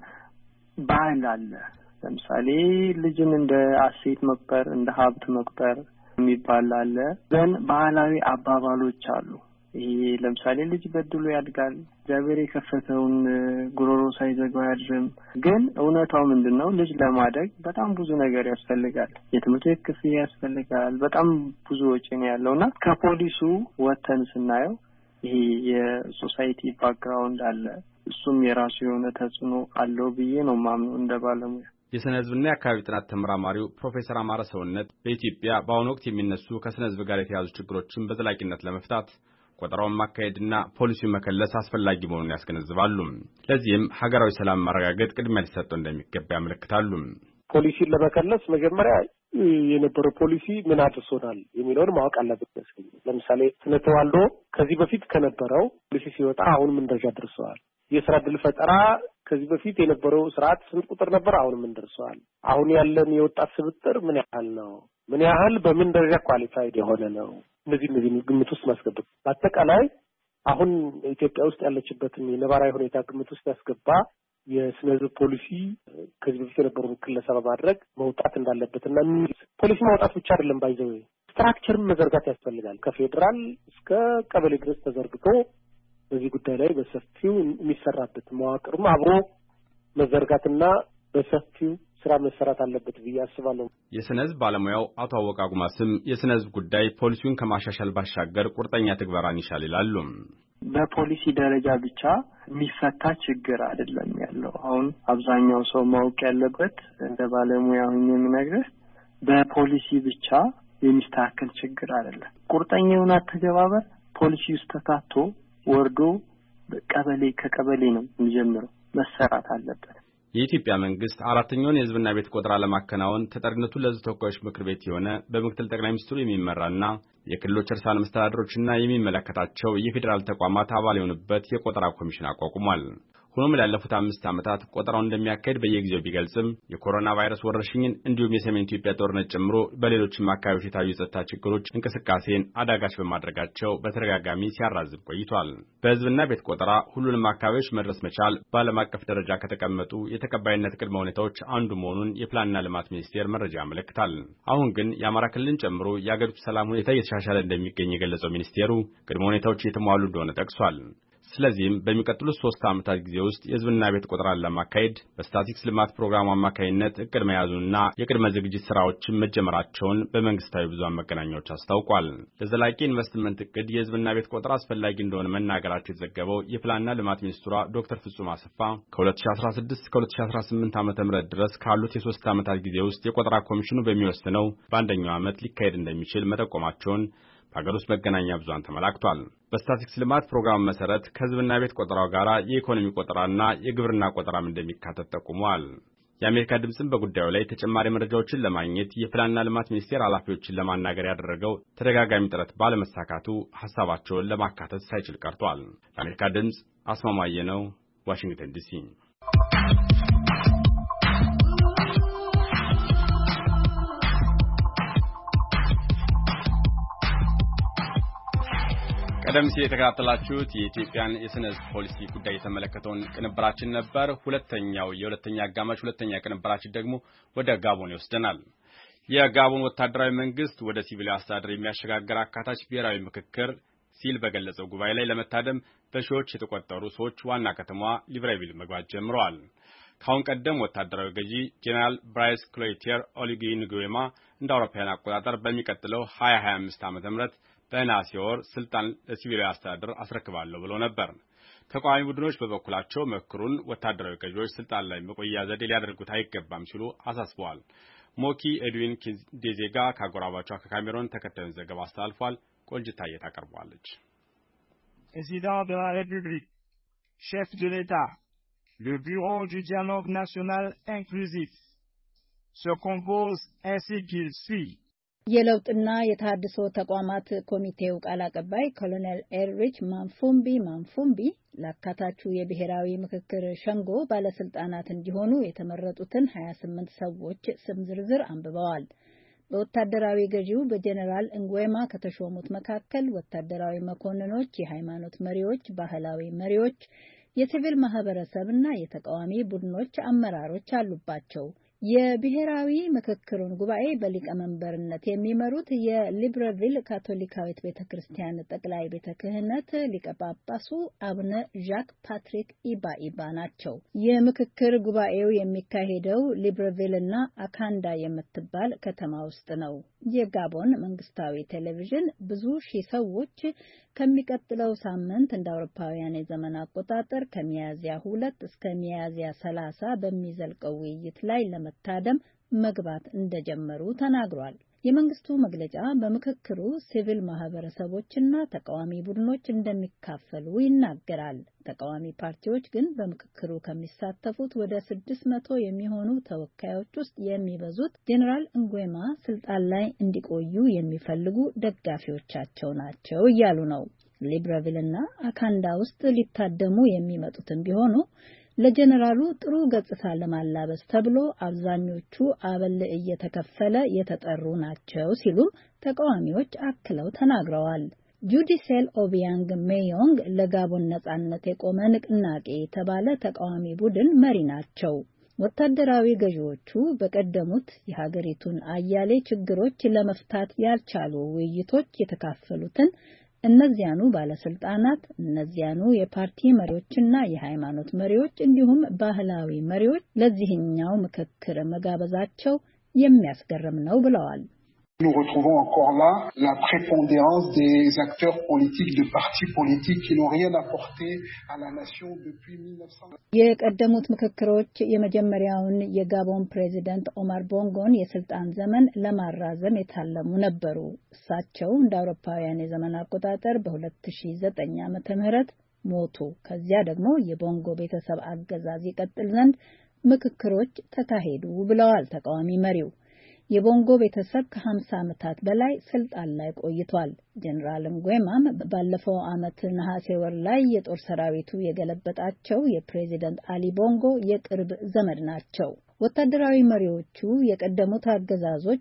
ባህል አለ። ለምሳሌ ልጅን እንደ አሴት መቁጠር እንደ ሀብት መቁጠር የሚባል አለ። ግን ባህላዊ አባባሎች አሉ። ይሄ ለምሳሌ ልጅ በድሎ ያድጋል። እግዚአብሔር የከፈተውን ጉሮሮ ሳይዘጋው ያድርም። ግን እውነታው ምንድነው? ልጅ ለማደግ በጣም ብዙ ነገር ያስፈልጋል። የትምህርት ቤት ክፍያ ያስፈልጋል። በጣም ብዙ ወጪ ነው ያለውና ከፖሊሱ ወተን ስናየው ይሄ የሶሳይቲ ባክግራውንድ አለ። እሱም የራሱ የሆነ ተጽዕኖ አለው ብዬ ነው ማምነው እንደ ባለሙያ። የስነ ህዝብና የአካባቢ ጥናት ተመራማሪው ፕሮፌሰር አማረ ሰውነት በኢትዮጵያ በአሁኑ ወቅት የሚነሱ ከስነ ህዝብ ጋር የተያዙ ችግሮችን በዘላቂነት ለመፍታት ቆጠራውን ማካሄድና ፖሊሲውን መከለስ አስፈላጊ መሆኑን ያስገነዝባሉ። ለዚህም ሀገራዊ ሰላም ማረጋገጥ ቅድሚያ ሊሰጠው እንደሚገባ ያመለክታሉ። ፖሊሲን ለመከለስ መጀመሪያ የነበረው ፖሊሲ ምን አድርሶናል የሚለውን ማወቅ አለበት መሰለኝ። ለምሳሌ ስለ ተዋልዶ ከዚህ በፊት ከነበረው ፖሊሲ ሲወጣ አሁን ምን ደረጃ ደርሰዋል? የሥራ ዕድል ፈጠራ ከዚህ በፊት የነበረው ስርዓት ስንት ቁጥር ነበር? አሁን ምን ደርሰዋል? አሁን ያለን የወጣት ስብጥር ምን ያህል ነው? ምን ያህል በምን ደረጃ ኳሊፋይድ የሆነ ነው? እነዚህ ግምት ውስጥ ማስገባት በአጠቃላይ አሁን ኢትዮጵያ ውስጥ ያለችበትን የነባራዊ ሁኔታ ግምት ውስጥ ያስገባ የስነ ህዝብ ፖሊሲ ከዚህ በፊት የነበረውን ክለሳ በማድረግ መውጣት እንዳለበትና ፖሊሲ ማውጣት ብቻ አይደለም ባይዘው ስትራክቸርን መዘርጋት ያስፈልጋል። ከፌደራል እስከ ቀበሌ ድረስ ተዘርግቶ በዚህ ጉዳይ ላይ በሰፊው የሚሰራበት መዋቅርም አብሮ መዘርጋትና በሰፊው ስራ መሰራት አለበት ብዬ አስባለሁ። የስነ ህዝብ ባለሙያው አቶ አወቃ ጉማስም የስነ ህዝብ ጉዳይ ፖሊሲውን ከማሻሻል ባሻገር ቁርጠኛ ትግበራን ይሻል ይላሉ። በፖሊሲ ደረጃ ብቻ የሚፈታ ችግር አይደለም ያለው። አሁን አብዛኛው ሰው ማወቅ ያለበት እንደ ባለሙያ ሆኜ የምነግርህ በፖሊሲ ብቻ የሚስተካከል ችግር አይደለም። ቁርጠኛውን አተገባበር ፖሊሲ ውስጥ ተካቶ ወርዶ ከቀበሌ ነው የሚጀምረው፣ መሰራት አለበት። የኢትዮጵያ መንግስት አራተኛውን የህዝብና ቤት ቆጠራ ለማከናወን ተጠሪነቱ ለህዝብ ተወካዮች ምክር ቤት የሆነ በምክትል ጠቅላይ ሚኒስትሩ የሚመራና የክልሎች ርዕሳነ መስተዳድሮችና የሚመለከታቸው የፌዴራል ተቋማት አባል የሆኑበት የቆጠራ ኮሚሽን አቋቁሟል። ሆኖም ላለፉት 5 ዓመታት ቆጠራውን እንደሚያካሄድ በየጊዜው ቢገልጽም የኮሮና ቫይረስ ወረርሽኝን እንዲሁም የሰሜን ኢትዮጵያ ጦርነት ጨምሮ በሌሎችም አካባቢዎች የታዩ የጸጥታ ችግሮች እንቅስቃሴን አዳጋች በማድረጋቸው በተደጋጋሚ ሲያራዝም ቆይቷል። በህዝብና ቤት ቆጠራ ሁሉንም አካባቢዎች መድረስ መቻል በዓለም አቀፍ ደረጃ ከተቀመጡ የተቀባይነት ቅድመ ሁኔታዎች አንዱ መሆኑን የፕላንና ልማት ሚኒስቴር መረጃ ያመለክታል። አሁን ግን የአማራ ክልልን ጨምሮ የአገሪቱ ሰላም ሁኔታ እየተሻሻለ እንደሚገኝ የገለጸው ሚኒስቴሩ ቅድመ ሁኔታዎች እየተሟሉ እንደሆነ ጠቅሷል። ስለዚህም በሚቀጥሉት 3 ዓመታት ጊዜ ውስጥ የህዝብና ቤት ቆጠራን ለማካሄድ በስታቲስቲክስ ልማት ፕሮግራም አማካይነት እቅድ መያዙንና የቅድመ ዝግጅት ስራዎችን መጀመራቸውን በመንግስታዊ ብዙሃን መገናኛዎች አስታውቋል። ለዘላቂ ኢንቨስትመንት እቅድ የህዝብና ቤት ቆጠራ አስፈላጊ እንደሆነ መናገራቸው የተዘገበው የፕላንና ልማት ሚኒስትሯ ዶክተር ፍጹም አሰፋ ከ2016 እስከ 2018 ዓ.ም ድረስ ካሉት የ3 ዓመታት ጊዜ ውስጥ የቆጠራ ኮሚሽኑ በሚወስነው በአንደኛው ዓመት ሊካሄድ እንደሚችል መጠቆማቸውን በሀገር ውስጥ መገናኛ ብዙሃን ተመላክቷል። በስታቲስቲክስ ልማት ፕሮግራም መሰረት ከህዝብና ቤት ቆጠራው ጋር የኢኮኖሚ ቆጠራና የግብርና ቆጠራም እንደሚካተት ጠቁመዋል። የአሜሪካ ድምፅም በጉዳዩ ላይ ተጨማሪ መረጃዎችን ለማግኘት የፕላንና ልማት ሚኒስቴር ኃላፊዎችን ለማናገር ያደረገው ተደጋጋሚ ጥረት ባለመሳካቱ ሀሳባቸውን ለማካተት ሳይችል ቀርቷል። ለአሜሪካ ድምፅ አስማማየ ነው፣ ዋሽንግተን ዲሲ። ቀደም ሲል የተከታተላችሁት የኢትዮጵያን የስነ ህዝብ ፖሊሲ ጉዳይ የተመለከተውን ቅንብራችን ነበር። የሁለተኛ አጋማሽ ሁለተኛ ቅንብራችን ደግሞ ወደ ጋቦን ይወስደናል። የጋቦን ወታደራዊ መንግስት ወደ ሲቪል አስተዳደር የሚያሸጋግር አካታች ብሔራዊ ምክክር ሲል በገለጸው ጉባኤ ላይ ለመታደም በሺዎች የተቆጠሩ ሰዎች ዋና ከተማዋ ሊብረቪል መግባት ጀምረዋል። ካሁን ቀደም ወታደራዊ ገዢ ጄኔራል ብራይስ ክሎይቴር ኦሊጊ ንጉዌማ እንደ አውሮፓውያን አቆጣጠር በሚቀጥለው 2025 ዓ.ም በነሐሴ ወር ስልጣን ለሲቪል አስተዳደር አስረክባለሁ ብለው ነበር። ተቃዋሚ ቡድኖች በበኩላቸው ምክክሩን ወታደራዊ ገዢዎች ስልጣን ላይ መቆያ ዘዴ ሊያደርጉት አይገባም ሲሉ አሳስበዋል። ሞኪ ኤድዊን ኪንዴዜጋ ከአጎራባቿ ከካሜሮን ተከታዩን ዘገባ አስተላልፏል። ቆንጅታዬ ታቀርባለች። Président de la République, chef de l'État, le bureau du dialogue national inclusif se compose ainsi qu'il suit. የለውጥና የተሃድሶ ተቋማት ኮሚቴው ቃል አቀባይ ኮሎኔል ኤሪች ማንፉምቢ ለአካታቹ የብሔራዊ ምክክር ሸንጎ ባለስልጣናት እንዲሆኑ የተመረጡትን 28 ሰዎች ስም ዝርዝር አንብበዋል። በወታደራዊ ገዢው በጀነራል እንጉዌማ ከተሾሙት መካከል ወታደራዊ መኮንኖች፣ የሃይማኖት መሪዎች፣ ባህላዊ መሪዎች፣ የሲቪል ማህበረሰብና የተቃዋሚ ቡድኖች አመራሮች አሉባቸው። የብሔራዊ ምክክሩን ጉባኤ በሊቀመንበርነት የሚመሩት የሊብረቪል ካቶሊካዊት ቤተክርስቲያን ጠቅላይ ቤተ ክህነት ሊቀ ጳጳሱ አቡነ ዣክ ፓትሪክ ኢባኢባ ናቸው። የምክክር ጉባኤው የሚካሄደው ሊብረቪልና አካንዳ የምትባል ከተማ ውስጥ ነው። የጋቦን መንግስታዊ ቴሌቪዥን ብዙ ሺህ ሰዎች ከሚቀጥለው ሳምንት እንደ አውሮፓውያን የዘመን አቆጣጠር ከሚያዝያ 2 እስከ ሚያዝያ 30 በሚዘልቀው ውይይት ላይ ለመታደም መግባት እንደጀመሩ ተናግሯል። የመንግስቱ መግለጫ በምክክሩ ሲቪል ማህበረሰቦችና ተቃዋሚ ቡድኖች እንደሚካፈሉ ይናገራል። ተቃዋሚ ፓርቲዎች ግን በምክክሩ ከሚሳተፉት ወደ 600 የሚሆኑ ተወካዮች ውስጥ የሚበዙት ጄኔራል እንጉዌማ ስልጣን ላይ እንዲቆዩ የሚፈልጉ ደጋፊዎቻቸው ናቸው እያሉ ነው። ሊብረቪልና አካንዳ ውስጥ ሊታደሙ የሚመጡትም ቢሆኑ ለጀነራሉ ጥሩ ገጽታ ለማላበስ ተብሎ አብዛኞቹ አበል እየተከፈለ የተጠሩ ናቸው ሲሉም ተቃዋሚዎች አክለው ተናግረዋል። ጁዲሴል ኦቢያንግ ሜዮንግ ለጋቦን ነጻነት የቆመ ንቅናቄ የተባለ ተቃዋሚ ቡድን መሪ ናቸው። ወታደራዊ ገዢዎቹ በቀደሙት የሀገሪቱን አያሌ ችግሮች ለመፍታት ያልቻሉ ውይይቶች የተካፈሉትን እነዚያኑ ባለስልጣናት፣ እነዚያኑ የፓርቲ መሪዎችና የሃይማኖት መሪዎች እንዲሁም ባህላዊ መሪዎች ለዚህኛው ምክክር መጋበዛቸው የሚያስገርም ነው ብለዋል። Nous retrouvons encore là la prépondérance des acteurs politiques, de partis politiques qui n'ont rien apporté à la nation depuis 1900. የቀደሙት ምክክሮች የመጀመሪያውን የጋቦን ፕሬዚደንት ኦማር ቦንጎን የስልጣን ዘመን ለማራዘም የታለሙ ነበሩ። እሳቸው እንደ አውሮፓውያን የዘመን አቆጣጠር በ2009 ዓ.ም ሞቱ። ከዚያ ደግሞ የቦንጎ ቤተሰብ አገዛዝ ይቀጥል ዘንድ ምክክሮች ተካሄዱ ብለዋል ተቃዋሚ መሪው። የቦንጎ ቤተሰብ ከ50 ዓመታት በላይ ስልጣን ላይ ቆይቷል። ጀነራል እንጉዌማም ባለፈው ዓመት ነሐሴ ወር ላይ የጦር ሰራዊቱ የገለበጣቸው የፕሬዚደንት አሊ ቦንጎ የቅርብ ዘመድ ናቸው። ወታደራዊ መሪዎቹ የቀደሙት አገዛዞች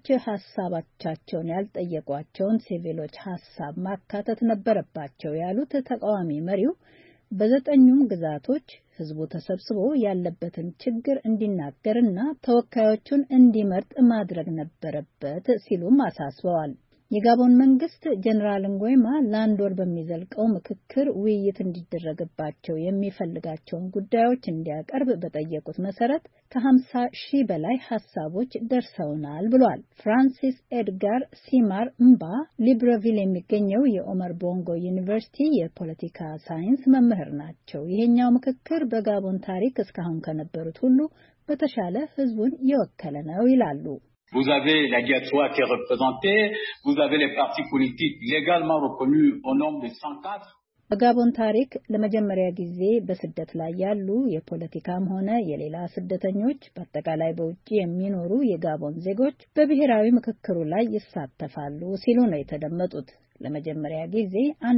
ሐሳባቸውን ያልጠየቋቸውን ሲቪሎች ሐሳብ ማካተት ነበረባቸው ያሉት ተቃዋሚ መሪው በዘጠኙም ግዛቶች ህዝቡ ተሰብስቦ ያለበትን ችግር እንዲናገርና ተወካዮቹን እንዲመርጥ ማድረግ ነበረበት ሲሉም አሳስበዋል። የጋቦን መንግስት ጀነራል እንጉዌማ ለአንድ ወር በሚዘልቀው ምክክር ውይይት እንዲደረግባቸው የሚፈልጋቸውን ጉዳዮች እንዲያቀርብ በጠየቁት መሰረት ከ50 ሺህ በላይ ሐሳቦች ደርሰውናል ብሏል። ፍራንሲስ ኤድጋር ሲማር እምባ ሊብረቪል የሚገኘው የኦመር ቦንጎ ዩኒቨርሲቲ የፖለቲካ ሳይንስ መምህር ናቸው። ይሄኛው ምክክር በጋቦን ታሪክ እስካሁን ከነበሩት ሁሉ በተሻለ ህዝቡን የወከለ ነው ይላሉ። Vous avez la diaspora qui est représentée, vous avez les partis politiques légalement reconnus au nombre de 104. በጋቦን ታሪክ ለመጀመሪያ ጊዜ በስደት ላይ ያሉ የፖለቲካም ሆነ የሌላ ስደተኞች በአጠቃላይ በውጭ የሚኖሩ የጋቦን ዜጎች በብሔራዊ ምክክሩ ላይ ይሳተፋሉ ሲሉ ነው የተደመጡት። ለመጀመሪያ ጊዜ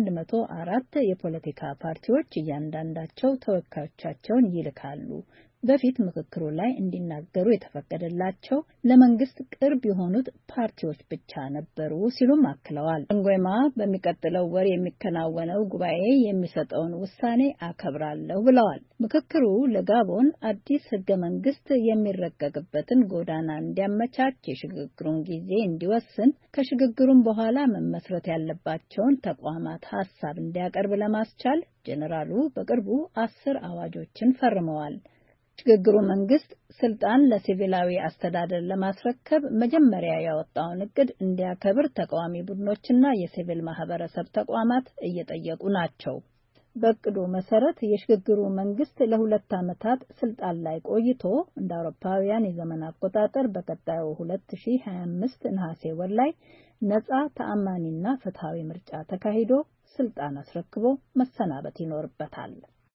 104 የፖለቲካ ፓርቲዎች እያንዳንዳቸው ተወካዮቻቸውን ይልካሉ። በፊት ምክክሩ ላይ እንዲናገሩ የተፈቀደላቸው ለመንግስት ቅርብ የሆኑት ፓርቲዎች ብቻ ነበሩ ሲሉም አክለዋል። እንጉዌማ በሚቀጥለው ወር የሚከናወነው ጉባኤ የሚሰጠውን ውሳኔ አከብራለሁ ብለዋል። ምክክሩ ለጋቦን አዲስ ህገ መንግስት የሚረቀቅበትን ጎዳና እንዲያመቻች፣ የሽግግሩን ጊዜ እንዲወስን፣ ከሽግግሩም በኋላ መመስረት ያለባቸውን ተቋማት ሀሳብ እንዲያቀርብ ለማስቻል ጀነራሉ በቅርቡ 10 አዋጆችን ፈርመዋል። ሽግግሩ መንግስት ስልጣን ለሲቪላዊ አስተዳደር ለማስረከብ መጀመሪያ ያወጣውን እቅድ እንዲያከብር ተቃዋሚ ቡድኖችና የሲቪል ማህበረሰብ ተቋማት እየጠየቁ ናቸው። በእቅዱ መሰረት የሽግግሩ መንግስት ለ2 ዓመታት ስልጣን ላይ ቆይቶ እንደ አውሮፓውያን የዘመን አቆጣጠር በቀጣዩ 2025 ነሐሴ ወር ላይ ነጻ ተአማኒና ፍትሃዊ ምርጫ ተካሂዶ ስልጣን አስረክቦ መሰናበት ይኖርበታል።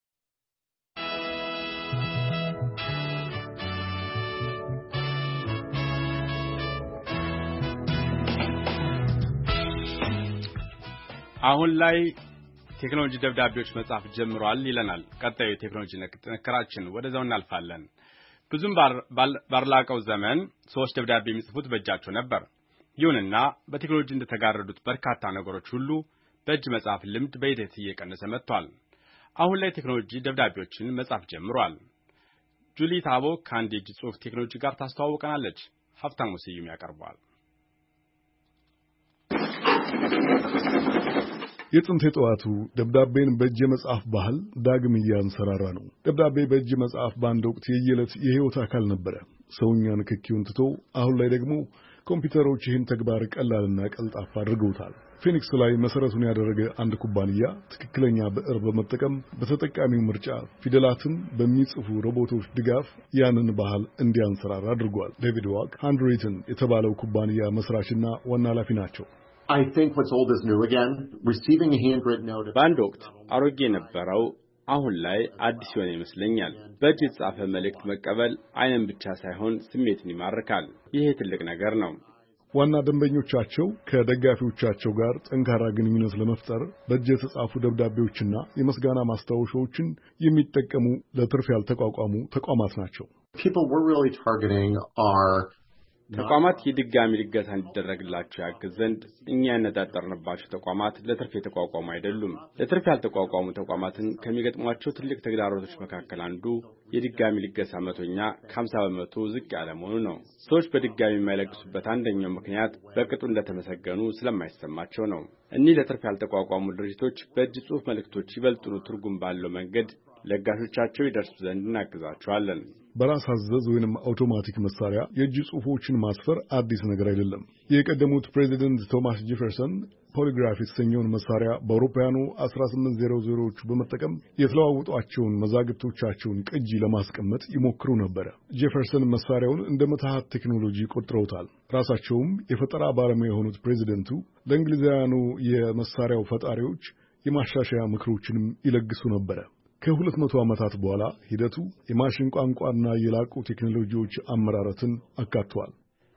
አሁን ላይ ቴክኖሎጂ ደብዳቤዎች መጻፍ ጀምሯል ይለናል ቀጣዩ ቴክኖሎጂ ነክራችን። ወደዛው እናልፋለን። ብዙም ባርላቀው ዘመን ሰዎች ደብዳቤ የሚጽፉት በእጃቸው ነበር። ይሁንና በቴክኖሎጂ እንደተጋረዱት በርካታ ነገሮች ሁሉ በእጅ መጻፍ ልምድ በሂደት እየቀነሰ መጥቷል። አሁን ላይ ቴክኖሎጂ ደብዳቤዎችን መጻፍ ጀምሯል። ጁሊ ታቦ ከአንድ የእጅ ጽሑፍ ቴክኖሎጂ ጋር ታስተዋውቀናለች። ሀብታሙ ስዩም ያቀርባል። የጥንት የጠዋቱ ደብዳቤን በእጅ መጻፍ ባህል ዳግም እያንሰራራ ነው። ደብዳቤ በእጅ መጻፍ በአንድ ወቅት የየዕለት የህይወት አካል ነበረ። ሰውኛ ንክኪውን ትቶ አሁን ላይ ደግሞ ኮምፒውተሮች ይህን ተግባር ቀላልና ቀልጣፋ አድርገውታል። ፊኒክስ ላይ መሰረቱን ያደረገ አንድ ኩባንያ ትክክለኛ ብዕር በመጠቀም በተጠቃሚው ምርጫ ፊደላትን በሚጽፉ ሮቦቶች ድጋፍ ያንን ባህል እንዲያንሰራራ አድርጓል። ዴቪድ ዋክ ሃንድሪትን የተባለው ኩባንያ መስራችና ዋና ኃላፊ ናቸው። I think what's old is new again. Receiving a handwritten note. በአንድ ወቅት አሮጌ የነበረው አሁን ላይ አዲስ የሆነ ይመስለኛል። በእጅ የተጻፈ መልእክት መቀበል ዓይንን ብቻ ሳይሆን ስሜትን ይማርካል። ይሄ ትልቅ ነገር ነው። ዋና ደንበኞቻቸው ከደጋፊዎቻቸው ጋር ጠንካራ ግንኙነት ለመፍጠር በእጅ የተጻፉ ደብዳቤዎችና የመስጋና ማስታወሻዎችን የሚጠቀሙ ለትርፍ ያልተቋቋሙ ተቋማት ናቸው። People we're really targeting are ተቋማት የድጋሚ ልገሳ እንዲደረግላቸው ያግዝ ዘንድ እኛ ያነጣጠርንባቸው ተቋማት ለትርፍ የተቋቋሙ አይደሉም። ለትርፍ ያልተቋቋሙ ተቋማትን ከሚገጥሟቸው ትልቅ ተግዳሮቶች መካከል አንዱ የድጋሚ ልገሳ መቶኛ ከ50 በመቶ ዝቅ ያለ መሆኑ ነው። ሰዎች በድጋሚ የማይለግሱበት አንደኛው ምክንያት በቅጡ እንደተመሰገኑ ስለማይሰማቸው ነው። እኒህ ለትርፍ ያልተቋቋሙ ድርጅቶች በእጅ ጽሑፍ መልእክቶች ይበልጡኑ ትርጉም ባለው መንገድ ለጋሾቻቸው ይደርሱ ዘንድ እናግዛቸዋለን። በራስ አዘዝ ወይንም አውቶማቲክ መሳሪያ የእጅ ጽሑፎችን ማስፈር አዲስ ነገር አይደለም። የቀደሙት ፕሬዚደንት ቶማስ ጄፈርሰን ፖሊግራፍ የተሰኘውን መሳሪያ በአውሮፓውያኑ 1800ዎቹ በመጠቀም የተለዋወጧቸውን መዛግብቶቻቸውን ቅጂ ለማስቀመጥ ይሞክሩ ነበር። ጄፈርሰን መሳሪያውን እንደ ምትሃት ቴክኖሎጂ ቆጥረውታል። ራሳቸውም የፈጠራ ባለሙያ የሆኑት ፕሬዚደንቱ ለእንግሊዛውያኑ የመሳሪያው ፈጣሪዎች የማሻሻያ ምክሮችንም ይለግሱ ነበር። ከ200 ዓመታት በኋላ ሂደቱ የማሽን ቋንቋና የላቁ ቴክኖሎጂዎች አመራረትን አካቷል።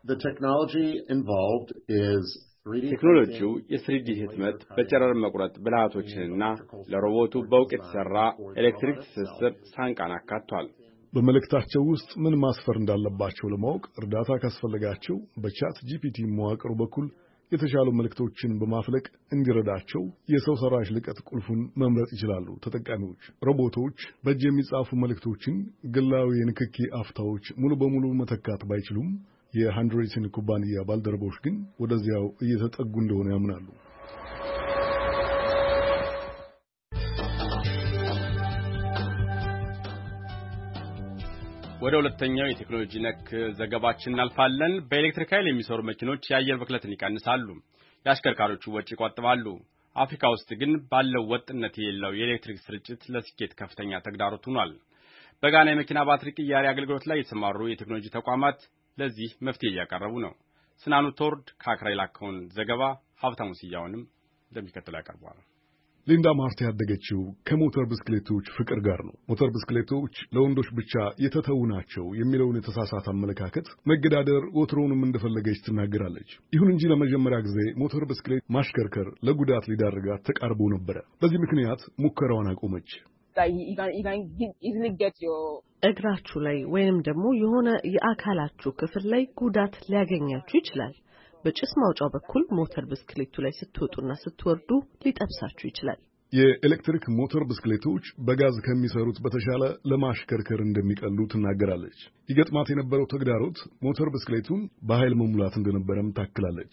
ቴክኖሎጂው የ3D ህትመት፣ በጨረር መቁረጥ ብልሃቶችንና ለሮቦቱ በእውቅ የተሰራ ኤሌክትሪክ ትስስር ሳንቃን አካቷል። በመልእክታቸው ውስጥ ምን ማስፈር እንዳለባቸው ለማወቅ እርዳታ ካስፈለጋቸው በቻት ጂፒቲ መዋቅሩ በኩል የተሻሉ መልእክቶችን በማፍለቅ እንዲረዳቸው የሰው ሰራሽ ልቀት ቁልፉን መምረጥ ይችላሉ። ተጠቃሚዎች ሮቦቶች በእጅ የሚጻፉ መልእክቶችን ግላዊ የንክኪ አፍታዎች ሙሉ በሙሉ መተካት ባይችሉም የሃንድሪትን ኩባንያ ባልደረቦች ግን ወደዚያው እየተጠጉ እንደሆነ ያምናሉ። ወደ ሁለተኛው የቴክኖሎጂ ነክ ዘገባችን እናልፋለን። በኤሌክትሪክ ኃይል የሚሰሩ መኪኖች የአየር ብክለትን ይቀንሳሉ፣ የአሽከርካሪዎቹ ወጪ ይቆጥባሉ። አፍሪካ ውስጥ ግን ባለው ወጥነት የሌለው የኤሌክትሪክ ስርጭት ለስኬት ከፍተኛ ተግዳሮት ሆኗል። በጋና የመኪና ባትሪ ቅያሬ አገልግሎት ላይ የተሰማሩ የቴክኖሎጂ ተቋማት ለዚህ መፍትሄ እያቀረቡ ነው። ስናኑ ቶርድ ከአክራ የላከውን ዘገባ ሀብታሙ ስያውንም እንደሚከተለው ያቀርባል። ሊንዳ ማርት ያደገችው ከሞተር ብስክሌቶች ፍቅር ጋር ነው። ሞተር ብስክሌቶች ለወንዶች ብቻ የተተዉ ናቸው የሚለውን የተሳሳተ አመለካከት መገዳደር ወትሮውንም እንደፈለገች ትናገራለች። ይሁን እንጂ ለመጀመሪያ ጊዜ ሞተር ብስክሌት ማሽከርከር ለጉዳት ሊዳርጋት ተቃርቦ ነበረ። በዚህ ምክንያት ሙከራዋን አቆመች። እግራችሁ ላይ ወይንም ደግሞ የሆነ የአካላችሁ ክፍል ላይ ጉዳት ሊያገኛችሁ ይችላል። በጭስ ማውጫው በኩል ሞተር ብስክሌቱ ላይ ስትወጡና ስትወርዱ ሊጠብሳችሁ ይችላል። የኤሌክትሪክ ሞተር ብስክሌቶች በጋዝ ከሚሰሩት በተሻለ ለማሽከርከር እንደሚቀሉ ትናገራለች። ይገጥማት የነበረው ተግዳሮት ሞተር ብስክሌቱን በኃይል መሙላት እንደነበረም ታክላለች።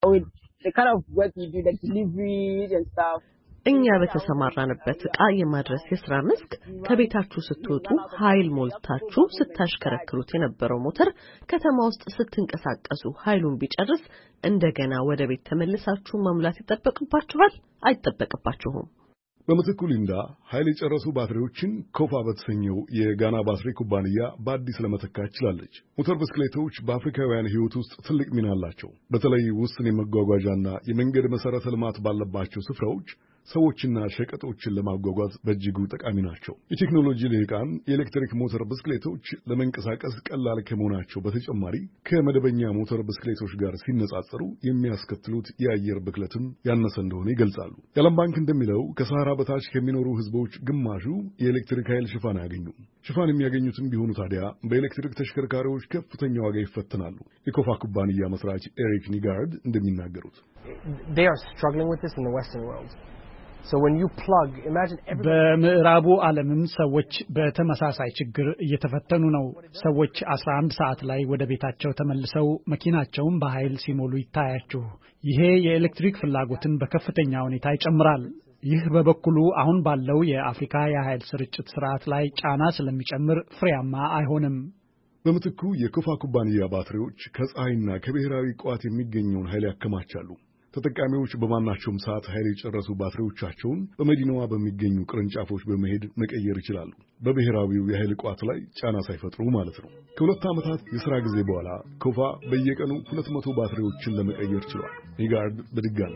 እኛ በተሰማራንበት ዕቃ የማድረስ የሥራ መስክ ከቤታችሁ ስትወጡ ኃይል ሞልታችሁ ስታሽከረክሩት የነበረው ሞተር ከተማ ውስጥ ስትንቀሳቀሱ ኃይሉን ቢጨርስ እንደገና ወደ ቤት ተመልሳችሁ መሙላት ይጠበቅባችኋል? አይጠበቅባችሁም። በምትኩ ሊንዳ ኃይል የጨረሱ ባትሪዎችን ኮፋ በተሰኘው የጋና ባትሪ ኩባንያ በአዲስ ለመተካት ችላለች። ሞተር ብስክሌቶች በአፍሪካውያን ሕይወት ውስጥ ትልቅ ሚና አላቸው። በተለይ ውስን የመጓጓዣና የመንገድ መሰረተ ልማት ባለባቸው ስፍራዎች ሰዎችና ሸቀጦችን ለማጓጓዝ በእጅጉ ጠቃሚ ናቸው። የቴክኖሎጂ ልሂቃን የኤሌክትሪክ ሞተር ብስክሌቶች ለመንቀሳቀስ ቀላል ከመሆናቸው በተጨማሪ ከመደበኛ ሞተር ብስክሌቶች ጋር ሲነጻጸሩ የሚያስከትሉት የአየር ብክለትም ያነሰ እንደሆነ ይገልጻሉ። የዓለም ባንክ እንደሚለው ከሰሃራ በታች ከሚኖሩ ሕዝቦች ግማሹ የኤሌክትሪክ ኃይል ሽፋን አያገኙም። ሽፋን የሚያገኙትም ቢሆኑ ታዲያ በኤሌክትሪክ ተሽከርካሪዎች ከፍተኛ ዋጋ ይፈተናሉ። የኮፋ ኩባንያ መስራች ኤሪክ ኒጋርድ እንደሚናገሩት So when you plug, imagine በምዕራቡ ዓለምም ሰዎች በተመሳሳይ ችግር እየተፈተኑ ነው። ሰዎች 11 ሰዓት ላይ ወደ ቤታቸው ተመልሰው መኪናቸውን በኃይል ሲሞሉ ይታያችሁ። ይሄ የኤሌክትሪክ ፍላጎትን በከፍተኛ ሁኔታ ይጨምራል። ይህ በበኩሉ አሁን ባለው የአፍሪካ የኃይል ስርጭት ስርዓት ላይ ጫና ስለሚጨምር ፍሬያማ አይሆንም። በምትኩ የኮፋ ኩባንያ ባትሪዎች ከፀሐይና ከብሔራዊ ቋት የሚገኘውን ኃይል ያከማቻሉ። ተጠቃሚዎች በማናቸውም ሰዓት ኃይል የጨረሱ ባትሪዎቻቸውን በመዲናዋ በሚገኙ ቅርንጫፎች በመሄድ መቀየር ይችላሉ። በብሔራዊው የኃይል ቋት ላይ ጫና ሳይፈጥሩ ማለት ነው። ከ2 ዓመታት የሥራ ጊዜ በኋላ ኮፋ በየቀኑ 200 ባትሪዎችን ለመቀየር ችሏል። ኒጋርድ በድጋሚ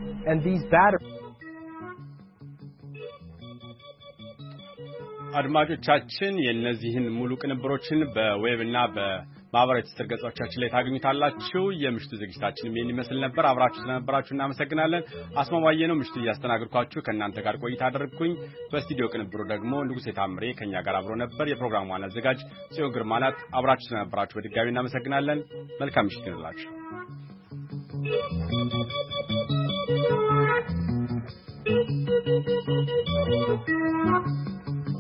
አድማጮቻችን የእነዚህን ሙሉ ቅንብሮችን በዌብ እና በማህበራዊ ትስስር ገጾቻችን ላይ ታገኙታላችሁ። የምሽቱ ዝግጅታችን ምን ይመስል ነበር? አብራችሁ ስለነበራችሁ እናመሰግናለን። አስማማየ ነው ምሽቱ እያስተናግድኳችሁ ከእናንተ ጋር ቆይታ አደረግኩኝ። በስቱዲዮ ቅንብሩ ደግሞ ንጉሴ ታምሬ ከኛ ጋር አብሮ ነበር። የፕሮግራሙ ዋና አዘጋጅ ጽዮን ግርማ ናት። አብራችሁ ስለነበራችሁ በድጋሚ እናመሰግናለን። መልካም ምሽት ይሁንላችሁ።